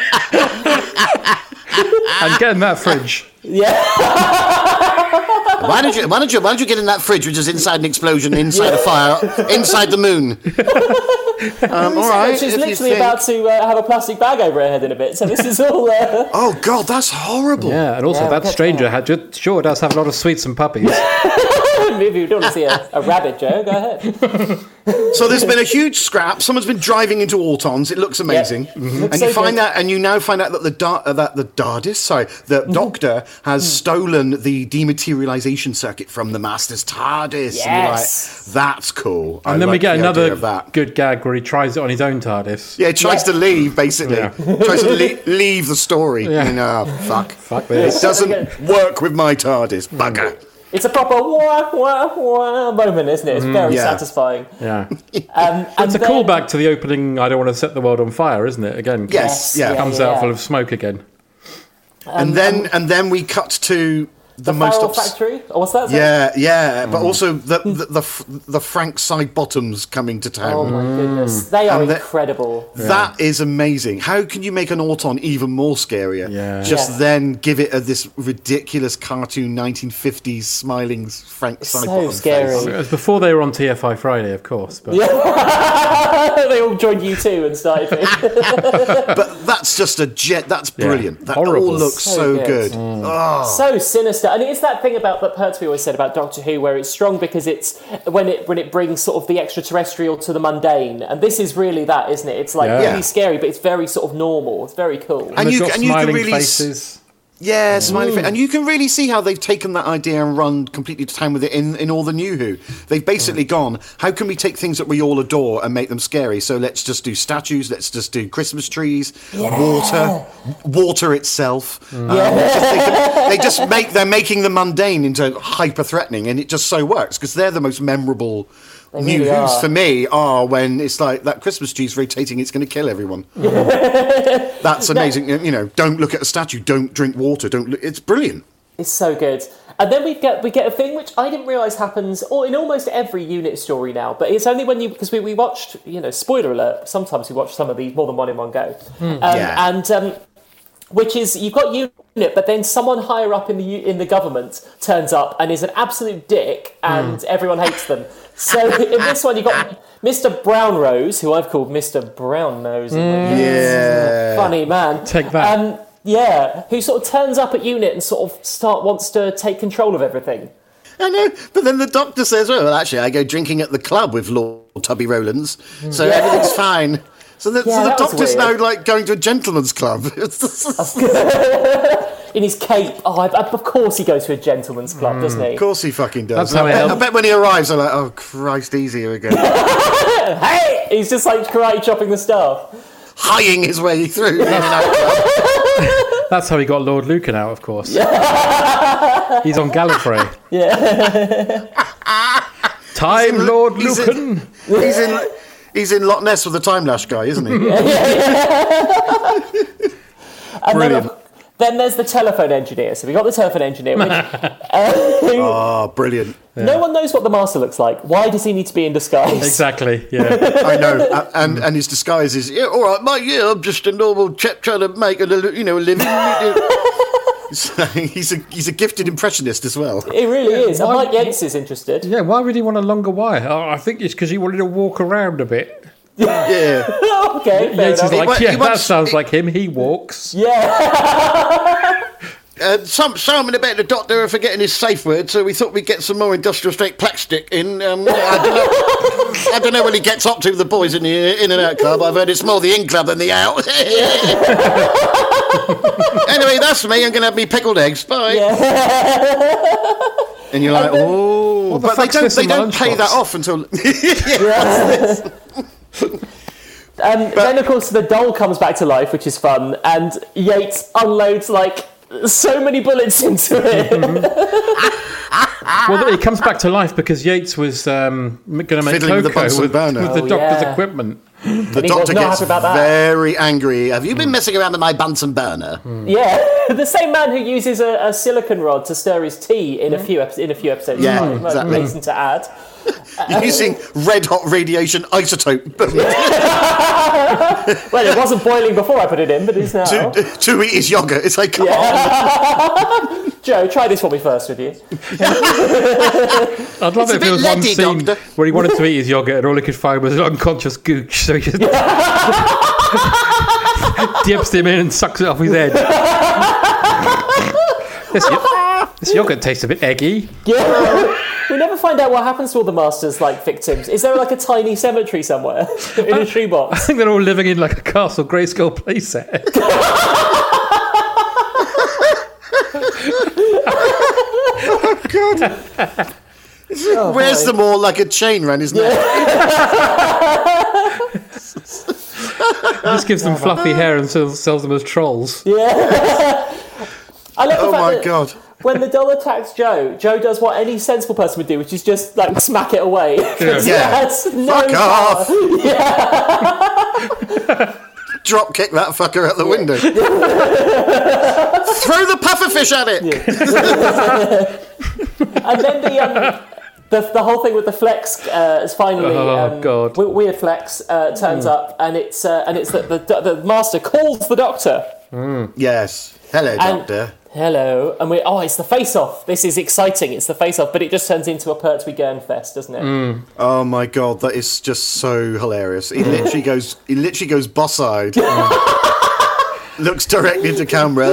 And get in that fridge.
Yeah.
Why don't you get in that fridge, which is inside an explosion, inside a fire, inside the moon? All right.
She's literally about to have a plastic bag over her head in a bit. So this is all.
Oh God, that's horrible.
Yeah, and also that stranger sure does have a lot of sweets and puppies.
Maybe you don't want to see a rabbit, Joe. Go ahead.
So there's been a huge scrap. Someone's been driving into Autons. It looks amazing, and you now find out that the Doctor has stolen the dematerialization circuit from the Master's TARDIS.
Yes.
And you're like, that's cool.
And then we get another good gag where he tries it on his own TARDIS.
Yeah, he tries to leave, basically.
Yeah.
Tries to leave the story.
Yeah.
And, fuck
this.
It doesn't work with my TARDIS, bugger.
It's a proper wah, wah, wah moment, isn't it? It's very satisfying.
Yeah.
And
it's a callback to the opening I Don't Want to Set the World on Fire, isn't it? Again.
Yes.
It comes out full of smoke again.
And then we cut to the most
Farrell factory? Or what's that?
Yeah. But also the Frank side bottoms coming to town.
Oh my goodness, they are incredible.
That is amazing. How can you make an Auton even more scarier?
Yeah.
Then give it this ridiculous cartoon 1950s smiling Frank side bottom
scary.
face.
It was before they were on TFI Friday, of course. But
they all joined U2 and started.
But that's just that's brilliant. That
Horrible.
all looks so good.
So sinister. And it's that thing about that Pertwee always said about Doctor Who, where it's strong because it's when it brings sort of the extraterrestrial to the mundane, and this is really that, isn't it? It's like really scary, but it's very sort of normal. It's very cool.
And you can really
faces.
Yeah, smiley face. And you can really see how they've taken that idea and run completely to town with it in all the new Who. They've basically gone, how can we take things that we all adore and make them scary? So let's just do statues, let's just do Christmas trees, water itself. They're making the mundane into hyper-threatening, and it just so works, because they're the most memorable new Who's for me are when it's like that Christmas tree's rotating, it's going to kill everyone. That's amazing. Don't look at a statue, don't drink water, don't look. It's brilliant.
It's so good. And then we get a thing which I didn't realise happens in almost every unit story now, but it's only when because we watched, spoiler alert, sometimes we watch some of these more than one in one go. Which is, you've got unit, but then someone higher up in the government turns up and is an absolute dick, and everyone hates them. So in this one, you've got Mr. Brownrose, who I've called Mr. Brownose. Funny man.
Take that.
Who sort of turns up at unit and sort of wants to take control of everything.
I know, but then the Doctor says, well, actually, I go drinking at the club with Lord Tubby Rowlands, so everything's fine. So the Doctor's now like going to a gentleman's club.
In his cape. Of course he goes to a gentleman's club, doesn't he?
Of course he fucking does.
That's how
I bet when he arrives, they're like, oh, Christ, easier again.
Hey! He's just like karate chopping the staff.
Highing his way through.
That's how he got Lord Lucan out, of course. He's on Gallifrey. Lord Lucan.
He's in Loch Ness with the Time Lash guy, isn't he?
Brilliant. Then there's the telephone engineer. So we got the telephone engineer. Which,
brilliant.
No one knows what the Master looks like. Why does he need to be in disguise?
Exactly, yeah.
I know. And his disguise is, all right, mate, I'm just a normal chap trying to make a living. He's a gifted impressionist as well.
He really is. And Mike Yates is interested.
Yeah, why would he want a longer wire? I think it's because he wanted to walk around a bit.
Yeah.
Okay.
Yates is like, that sounds like him. He walks.
Yeah.
Simon about the Doctor are forgetting his safe word, so we thought we'd get some more industrial strength plastic in. I don't know when he gets up to the boys in the in and out club. I've heard it's more the in club than the out. Anyway, that's me. I'm going to have me pickled eggs. Bye. Yeah. And you're like, oh, but they don't pay that off until.
Then, of course, the doll comes back to life, which is fun, and Yates unloads like so many bullets into it.
Well, it comes back to life because Yates was going to make cocoa with the Doctor's equipment.
The Doctor gets very angry. Have you been messing around with my Bunsen burner?
Yeah, the same man who uses a silicon rod to stir his tea in a few episodes.
Yeah, exactly.
Reason to add.
Using red hot radiation isotope.
Well, it wasn't boiling before I put it in, but it's now.
To eat his yogurt. It's like, come on.
Joe, try this for me first, would you?
I'd love it if there was one scene where he wanted to eat his yogurt and all he could find was an unconscious gooch, so he just dips him in and sucks it off his head. This yogurt tastes a bit eggy.
Yeah. We never find out what happens to all the Master's victims. Is there a tiny cemetery somewhere in a tree box?
I think they're all living in a Castle Grayskull playset.
Oh God! Wears them all like a chain around his neck.
Just gives them fluffy hair and sells them as trolls.
Yeah. I love the fact
my
that
God!
when the doll attacks Joe does what any sensible person would do, which is just like smack it away.
Yeah.
Fuck
off!
Yeah.
Drop kick that fucker out the window. Throw the pufferfish at it.
And then the whole thing with the flex is finally
God.
Weird Flex turns up, and it's that the Master calls the Doctor.
Yes. Hello, Doctor.
Hello, and it's the face-off. This is exciting. It's the face-off, but it just turns into a Pertwee Gurn fest, doesn't it?
Oh my God, that is just so hilarious. He literally goes boss-eyed. Looks directly into camera.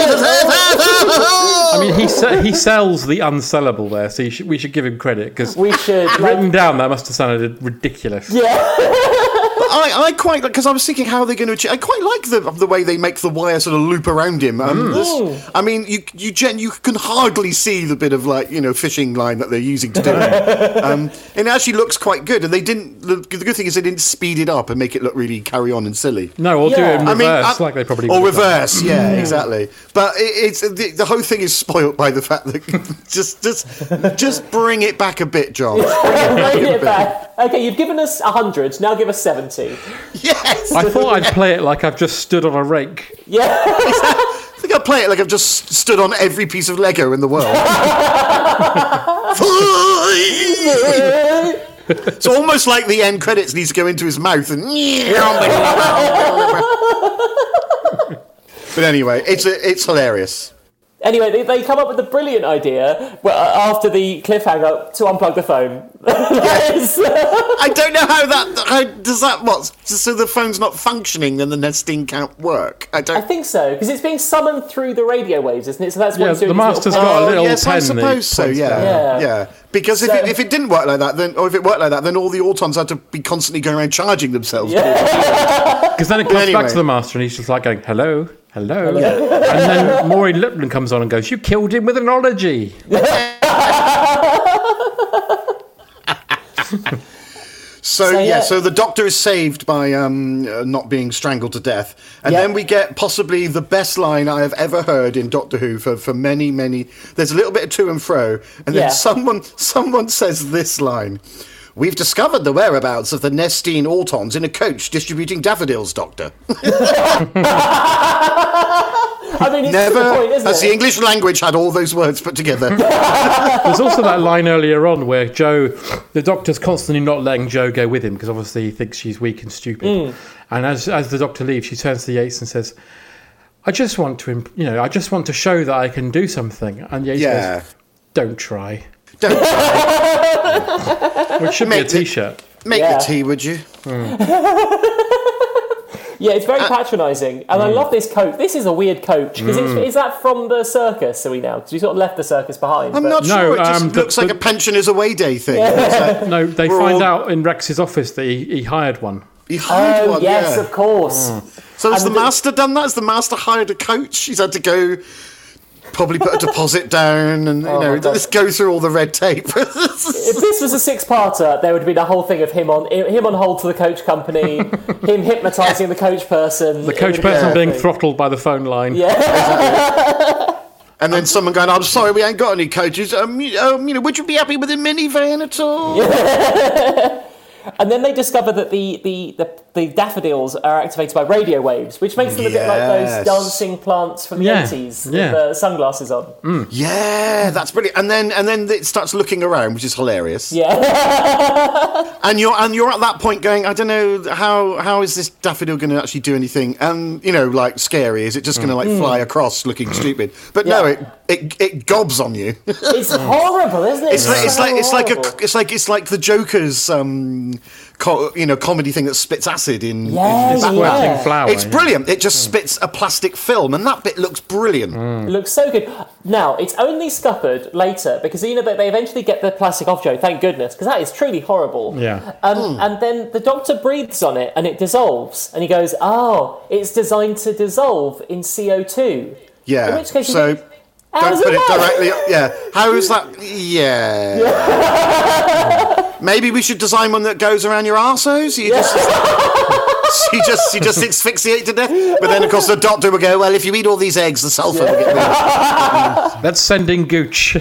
I mean, he sells the unsellable there, so we should give him credit, because written down that must have sounded ridiculous.
Yeah.
I quite like, because I was thinking how they're going to achieve. I quite like the way they make the wire sort of loop around him. I mean, you can hardly see the bit of fishing line that they're using to do it. And it actually looks quite good. And they didn't. The good thing is they didn't speed it up and make it look really carry on and silly.
No, or do it in reverse, like they probably.
Or reverse, yeah, exactly. But it's the whole thing is spoilt by the fact that just bring it back a bit, John.
Bring it back. Okay, you've given us 100. Now give us 70.
Yes!
I thought I'd play it like I've just stood on a rake.
Yeah.
I think I'd play it like I've just stood on every piece of Lego in the world. It's almost like the end credits needs to go into his mouth and... But anyway, it's hilarious.
Anyway, they come up with a brilliant idea after the cliffhanger to unplug the phone.
I don't know how does that. What? So the phone's not functioning, then the nesting can't work. I
think so, because it's being summoned through the radio waves, isn't it? So that's what it's doing.
The Master's got a little pen.
I suppose so. Yeah. Because if it didn't work like that, then all the Autons had to be constantly going around charging themselves.
Because then it comes back to the Master, and he's just like going, "Hello." Hello. Yeah. And then Maureen Lipton comes on and goes, "You killed him with an ology."
So the Doctor is saved by not being strangled to death. And then we get possibly the best line I have ever heard in Doctor Who for many, many... There's a little bit of to and fro. And then someone says this line. "We've discovered the whereabouts of the Nestine Autons in a coach distributing daffodils, Doctor."
I mean, it's
never
to the point, isn't
has
it?
the English language had all those words put together.
There's also that line earlier on where the Doctor's constantly not letting Jo go with him because obviously he thinks she's weak and stupid. And as the Doctor leaves, she turns to the Yates and says, I just want to show that I can do something. And Yates goes, "Don't try." Don't try. Which should be a T-shirt.
Make the tea, would you?
Yeah, it's very patronising. And I love this coach. This is a weird coach. Because is that from the circus, are we now? Because we sort of left the circus behind.
I'm not sure. It just looks like a pensioners away day thing.
Yeah.
No, they find out in Rex's office that he hired one.
He hired one,
yes, of course.
So has the Master done that? Has the Master hired a coach? He's had to go... Probably put a deposit down and, just go through all the red tape. If
this was a six-parter, there would be a whole thing of him on hold to the coach company, him hypnotising the coach person.
The coach person being throttled by the phone line.
Yeah.
Exactly. And then someone going, "I'm sorry, we ain't got any coaches. Would you be happy with a minivan at all?"
Yeah. And then they discover that the daffodils are activated by radio waves, which makes them a bit like those dancing plants from the 80s with the sunglasses on.
Yeah, that's brilliant. And then it starts looking around, which is hilarious.
Yeah.
and you're at that point going, I don't know, how is this daffodil going to actually do anything? And scary. Is it just going to fly across looking stupid? But no, it gobs on you.
It's horrible, isn't it?
It's like the Joker's comedy thing that spits acid in
squirting flour.
It's brilliant. It just spits a plastic film, and that bit looks brilliant.
It looks so good. Now it's only scuppered later because they eventually get the plastic off Jo. Thank goodness, because that is truly horrible.
Yeah.
And then the Doctor breathes on it, and it dissolves, and he goes, "Oh, it's designed to dissolve in CO2."
Yeah.
In which case,
don't put it directly. Yeah. How is that? Yeah. Maybe we should design one that goes around your arseholes. she just asphyxiate to death. But then, of course, the doctor will go, well, if you eat all these eggs, the sulphur will get rid.
Let's send in Gooch.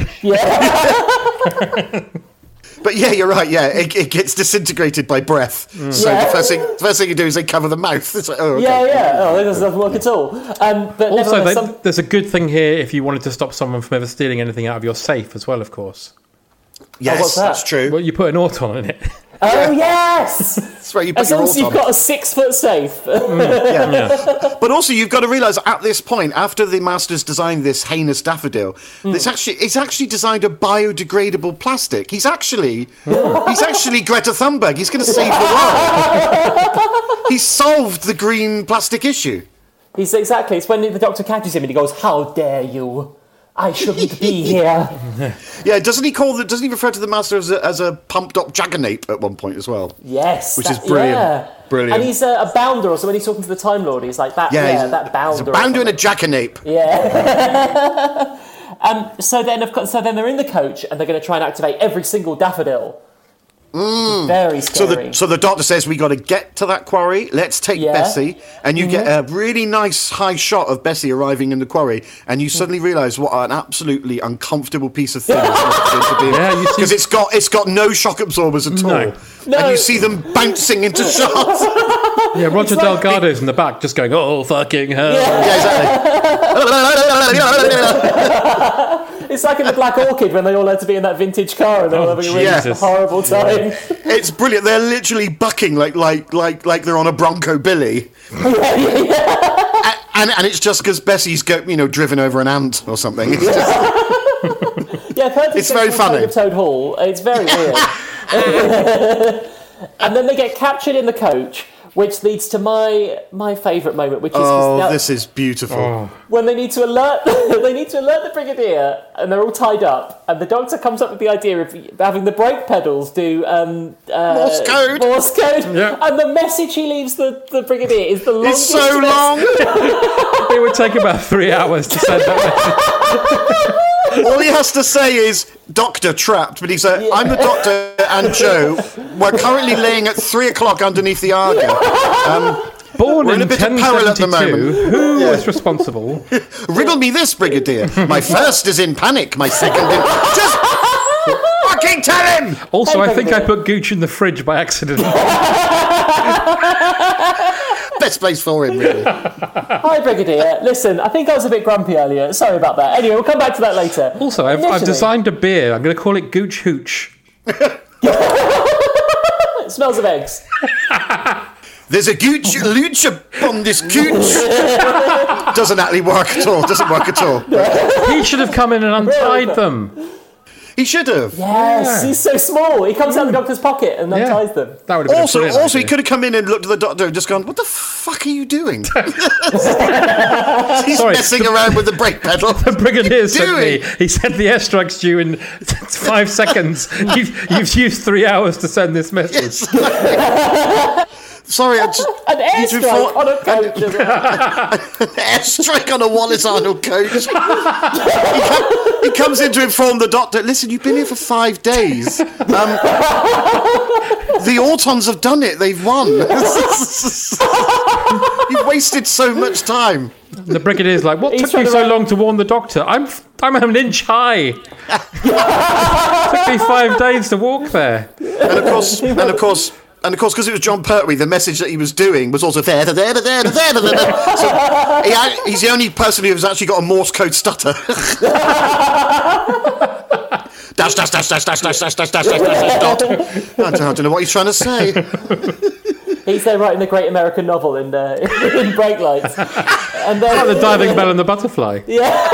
Yeah.
But yeah, you're right. Yeah, it gets disintegrated by breath. So the first thing you do is they cover the mouth. It's like, oh, okay.
Yeah. Oh, that doesn't work at all. But
also, there's a good thing here if you wanted to stop someone from ever stealing anything out of your safe as well, of course.
Yes,
what's that?
That's true.
Well, you put an Auton in it.
Oh, yes!
That's where you put
as long as you've got a 6-foot safe.
But also, you've got to realise, at this point, after the Masters designed this heinous daffodil, it's actually designed a biodegradable plastic. He's actually Greta Thunberg. He's going to save the world. He's solved the green plastic issue.
It's when the doctor catches him and he goes, "How dare you? I shouldn't be here."
Yeah, doesn't he refer to the Master as a pumped up jackanape at one point as well?
Yes.
Which is brilliant.
Yeah.
Brilliant.
And he's a bounder, or so when he's talking to the Time Lord, he's like, that bounder.
He's a bounder and a jackanape.
Yeah. So then they're in the coach and they're going to try and activate every single daffodil. Very scary.
So the doctor says, we got to get to that quarry. Let's take Bessie, and you get a really nice high shot of Bessie arriving in the quarry, and you suddenly realise what an absolutely uncomfortable piece of thing because it's got no shock absorbers at all, and you see them bouncing into shots.
Yeah, Roger Delgado's in the back, just going, "Oh fucking hell!"
Yeah, exactly.
It's like in the Black Orchid when they all had to be in that vintage car and they were having a really horrible time.
It's brilliant. They're literally bucking like they're on a Bronco Billy. And it's just because Bessie's driven over an ant or something. It's it's very funny.
Toad Hall. It's very weird. And then they get captured in the coach, which leads to my favourite moment, which is
this is beautiful.
When they need to alert the Brigadier, and they're all tied up, and the Doctor comes up with the idea of having the brake pedals do
Morse code,
and the message he leaves the Brigadier is the longest.
It's so long.
It would take about 3 hours to send that message.
All he has to say is, "Doctor trapped," but he's I'm the Doctor and Joe. We're currently laying at 3 o'clock underneath the Argo.
Born in
a bit of peril at the
1072, who was responsible?
Riddle me this, Brigadier. My first is in panic, my second in... Just fucking tell him!
Also, I think I put Gooch in the fridge by accident.
Best place for him, really.
Hi, Brigadier. Listen, I think I was a bit grumpy earlier. Sorry about that. Anyway, we'll come back to that later.
Also, I've designed a beer. I'm going to call it Gooch Hooch.
It smells of eggs.
There's a gooch looch upon this gooch. Doesn't actually work at all. Doesn't work at all.
He should have come in and untied them.
He should have.
Yes, he's so small. He comes out of the Doctor's pocket and unties them.
That would have been
also, he could have come in and looked at the Doctor and just gone, "What the fuck are you doing?" He's messing around with the brake pedal.
The Brigadier sent me. He said the airstrike's due in 5 seconds. You've used 3 hours to send this message.
Sorry,
an airstrike on a coach.
An airstrike on a Wallace Arnold coach. He comes in to inform the Doctor, "Listen, you've been here for 5 days. The Autons have done it. They've won. You've wasted so much time."
The Brigadier's like, "What took you so long to warn the Doctor? I'm an inch high. Took me 5 days to walk there."
And of course, because it was John Pertwee, the message that he was doing was also there. So he's the only person who's actually got a Morse code stutter. Dash, dash, dash, dash, dash, dash, dash, dash, dash, dash, dot. I don't know what he's trying to say.
He's there writing the great American novel in brake lights. And then
the diving bell and the butterfly.
Yeah.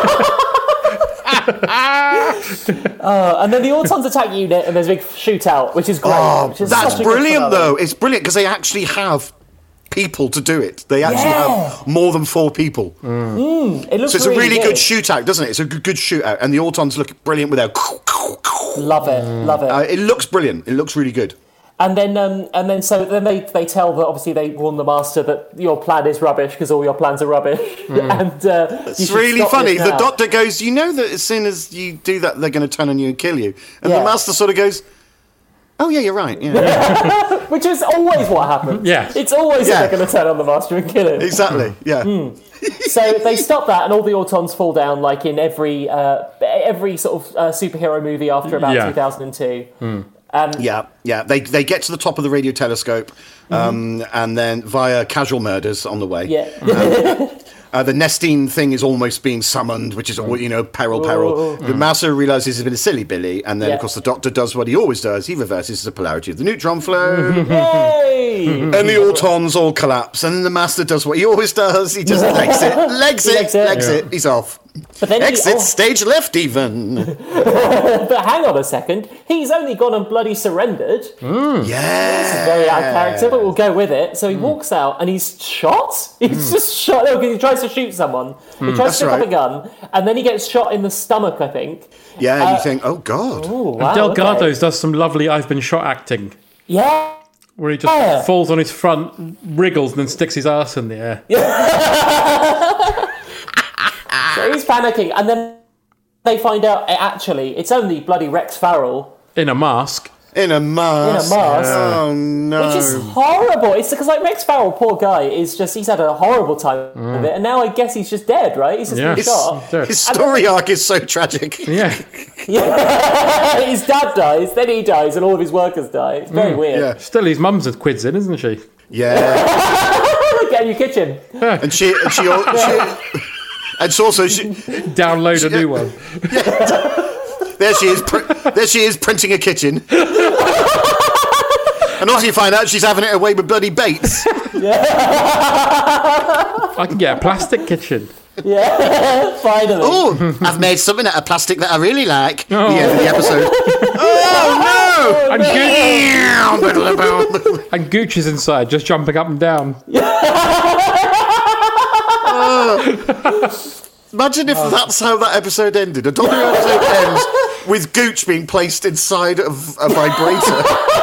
And then the Autons attack unit and there's a big shootout, which is great.
That's brilliant, though. It's brilliant because they actually have people to do it. They actually have more than 4 people.
It looks
so it's a really good shootout, doesn't it? It's a good shootout, and the Autons look brilliant with their...
Love it.
It looks brilliant. It looks really good.
And then they tell that obviously they warn the Master that your plan is rubbish because all your plans are rubbish. And
it's really funny. The Doctor goes, "You know that as soon as you do that, they're going to turn on you and kill you." And the Master sort of goes, "Oh yeah, you're right. Yeah."
Which is always what happens.
Yeah.
It's always that they're going to turn on the Master and kill him.
Exactly, yeah.
So they stop that, and all the Autons fall down, like in every sort of superhero movie after about 2002.
They get to the top of the radio telescope, and then via casual murders on the way.
Yeah.
The Nestine thing is almost being summoned, which is, peril. The Master realises he's been a silly Billy, and then, of course, the Doctor does what he always does. He reverses the polarity of the neutron flow.
Yay!
And the Autons all collapse, and then the Master does what he always does. He just legs it. He's off.
But then
Exit stage left, even.
But hang on a second. He's only gone and bloody surrendered.
Yeah.
This is very out of character, but we'll go with it. So he walks out and he's shot. He's just shot. No, because he tries to shoot someone. He tries to pick up a gun, and then he gets shot in the stomach, I think.
Yeah, and you think, oh, God.
Ooh, wow,
Delgado's does some lovely I've been shot acting.
Yeah.
Where he just falls on his front, wriggles, and then sticks his ass in the air.
So he's panicking, and then they find out, actually, it's only bloody Rex Farrell.
In a mask.
Oh, no.
Which is horrible. It's because, like, Rex Farrell, poor guy, he's had a horrible time with it, and now I guess he's just dead, right? He's just been shot.
His story arc is so tragic.
Yeah.
His dad dies, then he dies, and all of his workers die. It's very weird.
Yeah.
Still, his mum's a quids in, isn't she?
Yeah.
Get in your kitchen.
And she and also she
download a new one.
There she is printing a kitchen. And also you find out she's having it away with bloody Bates.
I can get a plastic kitchen.
Yeah, finally.
Oh, I've made something out of plastic that I really like. The end of the episode. Oh, no!
And Gooch is inside, just jumping up and down.
Imagine if that's how that episode ended. A Doctor Who episode ends with Gooch being placed inside of a vibrator.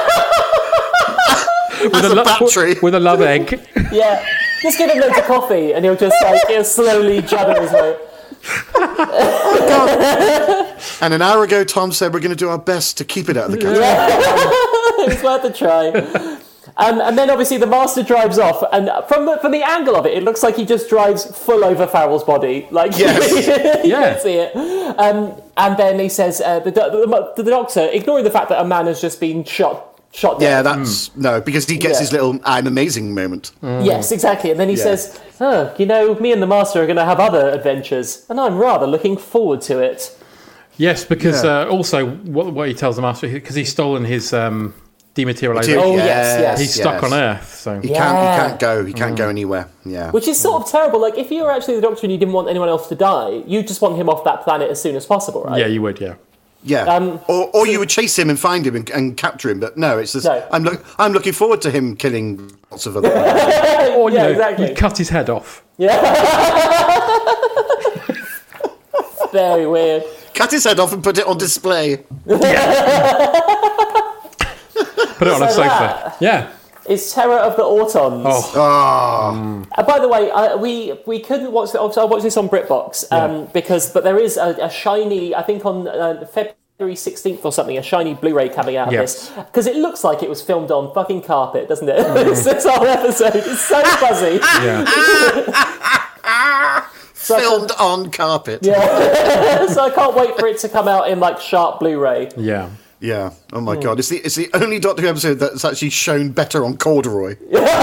With a battery. With a love egg.
Yeah. Just give him loads of coffee and he'll slowly jabber his way.
Oh, God. And an hour ago, Tom said we're going to do our best to keep it out of the country.
It's worth a try. And then obviously the Master drives off, and from the angle of it, it looks like he just drives full over Farrell's body. Like, you can see it. And then he says, the Doctor, ignoring the fact that a man has just been shot dead.
Yeah, that's no, because he gets his little "I'm amazing" moment.
Yes, exactly. And then he says, me and the Master are going to have other adventures, and I'm rather looking forward to it.
Yes, because also what he tells the Master, because he's stolen his dematerialization.
Oh yes.
He's stuck on Earth, so
he can't go. He can't go anywhere. Yeah,
which is sort of terrible. Like, if you were actually the Doctor and you didn't want anyone else to die, you just want him off that planet as soon as possible, right?
Yeah, you would. Yeah.
Yeah, or you would chase him and find him and capture him, but no, it's just I'm looking forward to him killing lots of other people.
Or exactly. You cut his head off.
Yeah, very weird.
Cut his head off and put it on display.
Put it on a sofa. Yeah.
It's Terror of the Autons. By the way, we couldn't watch it. I watched this on BritBox but there is a shiny, I think on February 16th or something, a shiny Blu-ray coming out of this, because it looks like it was filmed on fucking carpet, doesn't it? This whole episode is so fuzzy.
Filmed on carpet.
Yeah. So I can't wait for it to come out in like sharp Blu-ray.
Yeah.
Yeah. Oh my God! It's the only Doctor Who episode that's actually shown better on corduroy.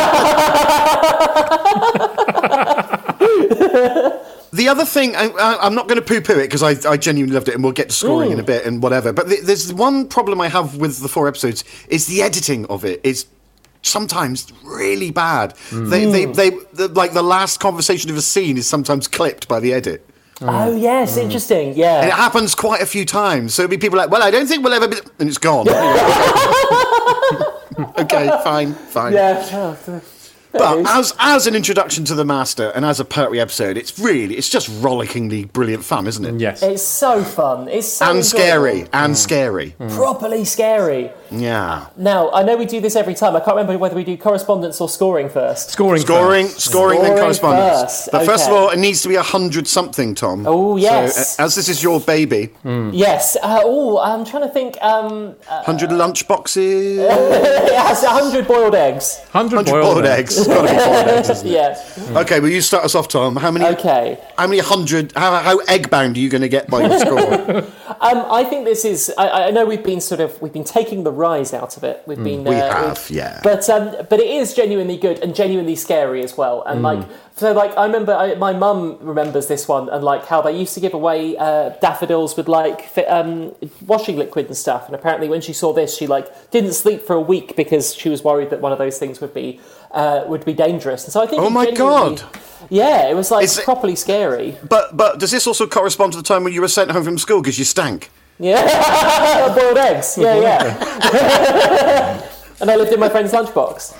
The other thing, I'm not going to poo-poo it because I genuinely loved it, and we'll get to scoring in a bit and whatever. But there's one problem I have with the 4 episodes is the editing of it is sometimes really bad. They like the last conversation of a scene is sometimes clipped by the edit.
Oh, yes, interesting, yeah.
And it happens quite a few times. So it'll be people like, well, I don't think we'll ever be... And it's gone. Okay, fine.
Yeah.
But as an introduction to the Master and as a Pertwee episode, it's just rollickingly brilliant fun, isn't it?
Yes.
It's so fun. It's so
and scary.
enjoyable.
And scary.
Properly scary.
Yeah.
Now, I know we do this every time. I can't remember whether we do correspondence or scoring first.
Scoring, then correspondence.
First.
But first of
Okay.
all, it needs to be 100 something, Tom.
Oh, yes.
So, as this is your baby.
Yes. I'm trying to think.
100 lunch boxes.
Yes, 100 boiled eggs.
100
boiled eggs. It's got to be boiled eggs, isn't it?
Yeah.
Okay, well, you start us off, Tom. How many how egg bound are you going to get by your score?
I think this is. I know we've been taking the rise out of it. We've been.
We have, yeah.
But it is genuinely good and genuinely scary as well. And I remember my mum remembers this one and like how they used to give away daffodils with washing liquid and stuff. And apparently, when she saw this, she didn't sleep for a week because she was worried that one of those things would be dangerous. And so I think.
Oh my God.
Yeah, it was properly scary.
But does this also correspond to the time when you were sent home from school because you stank?
Yeah, boiled eggs. Yeah. And I lived in my friend's lunchbox.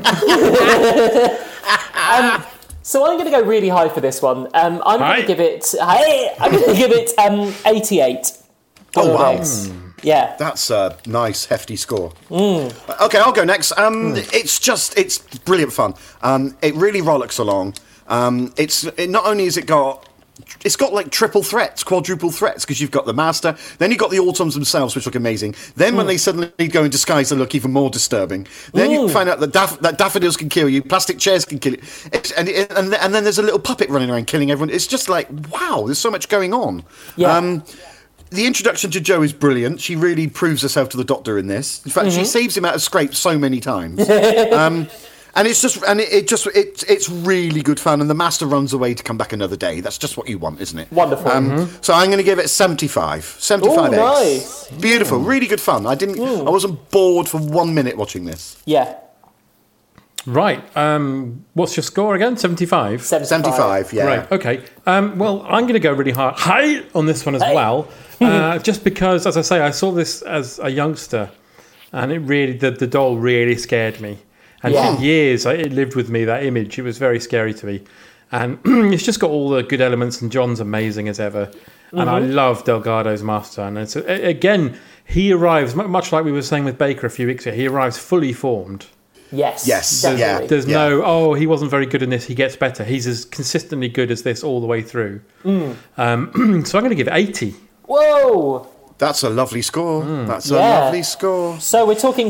So I'm going to go really high for this one. I'm going to give it. I'm going to give it 88.
Oh wow!
Eggs. Yeah,
that's a nice hefty score. Okay, I'll go next. It's brilliant fun. It really rollicks along. Not only has it got like triple threats, quadruple threats, because you've got the Master, then you've got the Autons themselves, which look amazing. Then when they suddenly go in disguise, they look even more disturbing. Then you find out that daffodils can kill you, plastic chairs can kill you, and then there's a little puppet running around killing everyone. It's just like, wow, there's so much going on. Yeah. The introduction to Jo is brilliant. She really proves herself to the Doctor in this. In fact, she saves him out of scrapes so many times. And it's really good fun. And the Master runs away to come back another day. That's just what you want, isn't it?
Wonderful.
So I'm going to give it 75. 75 eggs.
Nice.
Beautiful. Really good fun. I wasn't bored for 1 minute watching this.
Yeah.
Right. What's your score again? 75?
75, yeah.
Right, okay. Well, I'm going to go really high on this one as well. Just because, as I say, I saw this as a youngster and it really, the doll really scared me. And for years, it lived with me, that image. It was very scary to me. And it's just got all the good elements, and John's amazing as ever. And I love Delgado's Master. And it's, again, he arrives, much like we were saying with Baker a few weeks ago, he arrives fully formed.
Yes.
There's no, he wasn't very good in this, he gets better. He's as consistently good as this all the way through. So I'm going to give it 80.
Whoa!
That's a lovely score. That's a lovely score.
So we're talking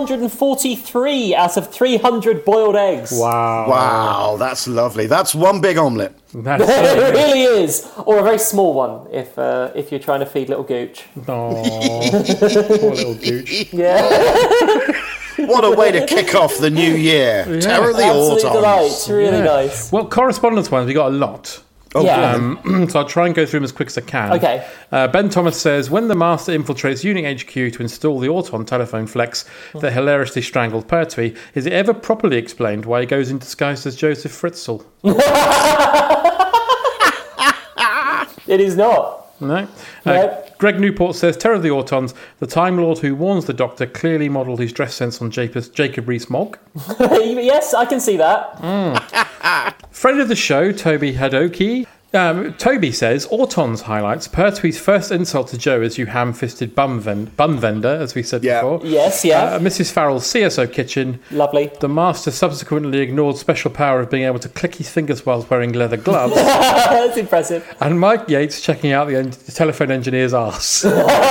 243 out of 300 boiled eggs.
Wow, that's lovely. That's one big omelette.
It really is. Or a very small one if you're trying to feed little Gooch.
Oh, poor little Gooch.
Yeah.
What a way to kick off the new year. Yeah. Terror of the
Absolute
Autons.
delight. Really nice.
Well, correspondence ones, we got a lot. So I'll try and go through them as quick as I can.
Okay.
Ben Thomas says, when the Master infiltrates Unit HQ to install the Auton telephone flex that hilariously strangled Pertwee, is it ever properly explained why he goes in disguised as Joseph Fritzl?
It is not.
No. Greg Newport says, Terror of the Autons, the Time Lord who warns the Doctor clearly modelled his dress sense on Jacob Rees-Mogg.
Yes, I can see that.
Friend of the show, Toby Hadoki. Toby says, Autons highlights Pertwee's first insult to Jo as you ham-fisted bun vendor, as we said before.
Yes, yeah.
Mrs. Farrell's CSO kitchen.
Lovely.
The Master subsequently ignored special power of being able to click his fingers whilst wearing leather gloves.
That's impressive.
And Mike Yates checking out the telephone engineer's arse.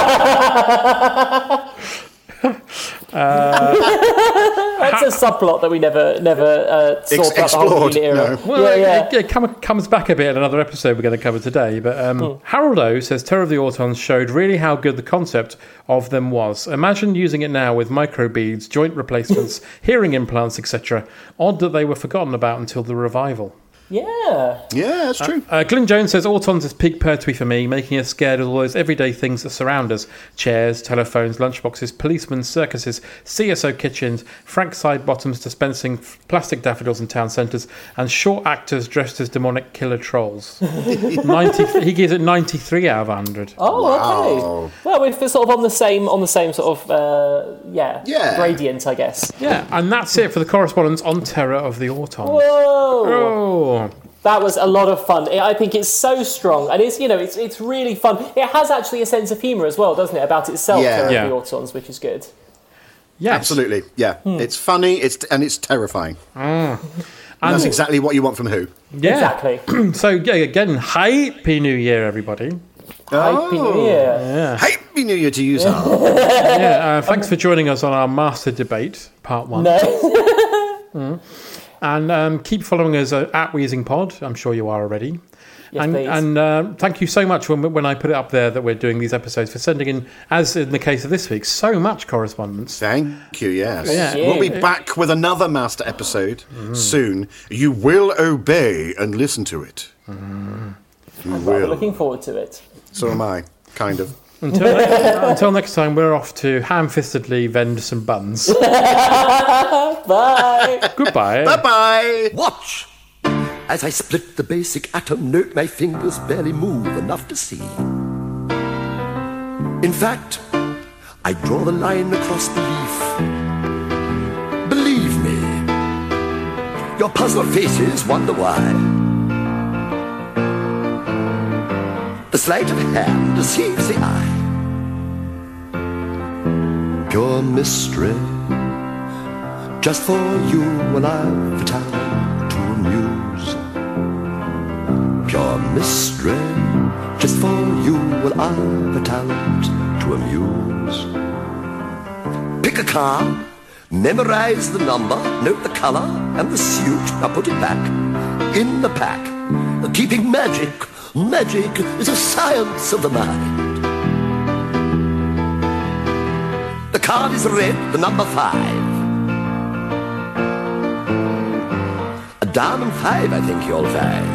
That's a subplot that we never saw
explored.
Era.
No.
Well, it comes back a bit in another episode we're going to cover today. But Harold O says Terror of the Autons showed really how good the concept of them was. Imagine using it now with microbeads, joint replacements, hearing implants, etc. Odd that they were forgotten about until the revival.
Yeah.
Yeah, that's true.
Glyn Jones says, Autons is peak Pertwee for me, making us scared of all those everyday things that surround us. Chairs, telephones, lunchboxes, policemen, circuses, CSO kitchens, Frank Sidebottoms dispensing plastic daffodils in town centres, and short actors dressed as demonic killer trolls. He gives it 93 out of 100.
Oh, okay. Well, we're sort of on the same sort of, gradient, I guess.
Yeah, and that's it for the correspondence on Terror of the Autons.
Whoa!
Oh.
That was a lot of fun. I think it's so strong, and it's really fun. It has actually a sense of humour as well, doesn't it, about itself, Terror of the Autons, which is good.
Yeah,
absolutely. Yeah, it's funny. It's terrifying. And that's exactly what you want from Who.
Yeah,
exactly.
So again, Happy New Year, everybody.
Happy New Year.
Yeah. Happy New Year to you, sir.
Thanks for joining us on our Master Debate, Part 1.
No.
And keep following us at Wheezing Pod. I'm sure you are already.
Yes, please.
And thank you so much when I put it up there that we're doing these episodes, for sending in, as in the case of this week, so much correspondence.
Thank you, yes.
Yeah.
We'll be back with another Master episode soon. You will obey and listen to it. You will.
Looking forward to it.
So am I, kind of.
Until next time, we're off to ham-fistedly vend some buns.
Bye.
Goodbye.
Bye-bye.
Watch! As I split the basic atom, note my fingers barely move enough to see. In fact, I draw the line across the leaf. Believe me, your puzzled faces wonder why. The sleight of hand deceives the eye. Pure mystery, just for you will I've a talent to amuse. Pure mystery, just for you will I've a talent to amuse. Pick a car, memorize the number, note the color and the suit. Now put it back in the pack. Keeping magic. Magic is a science of the mind. The card is red, the number 5. A diamond 5, I think you'll find.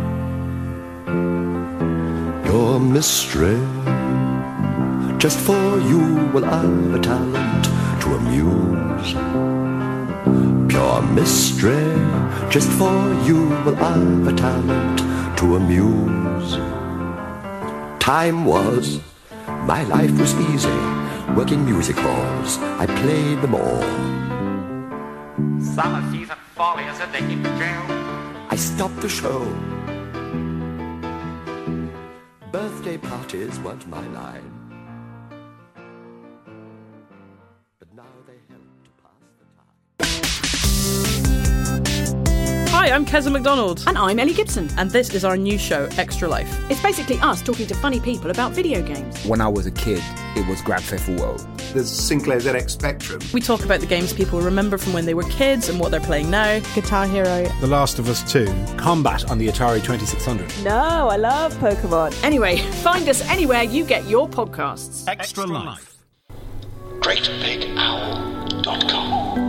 Your mystery, just for you will I've a talent to amuse. Pure mystery, just for you will I've a talent to amuse. Time was, my life was easy. Working music halls, I played them all.
Summer season fall is a day in June.
I stopped the show. Birthday parties weren't my line. But now they help to pass the time.
Hi, I'm Keza McDonald.
And I'm Ellie Gibson.
And this is our new show, Extra Life.
It's basically us talking to funny people about video games.
When I was a kid, it was Grand Theft Auto.
There's Sinclair ZX Spectrum.
We talk about the games people remember from when they were kids and what they're playing now.
Guitar Hero.
The Last of Us 2. Combat on the Atari 2600.
No, I love Pokemon.
Anyway, find us anywhere you get your podcasts.
Extra Life.
GreatBigOwl.com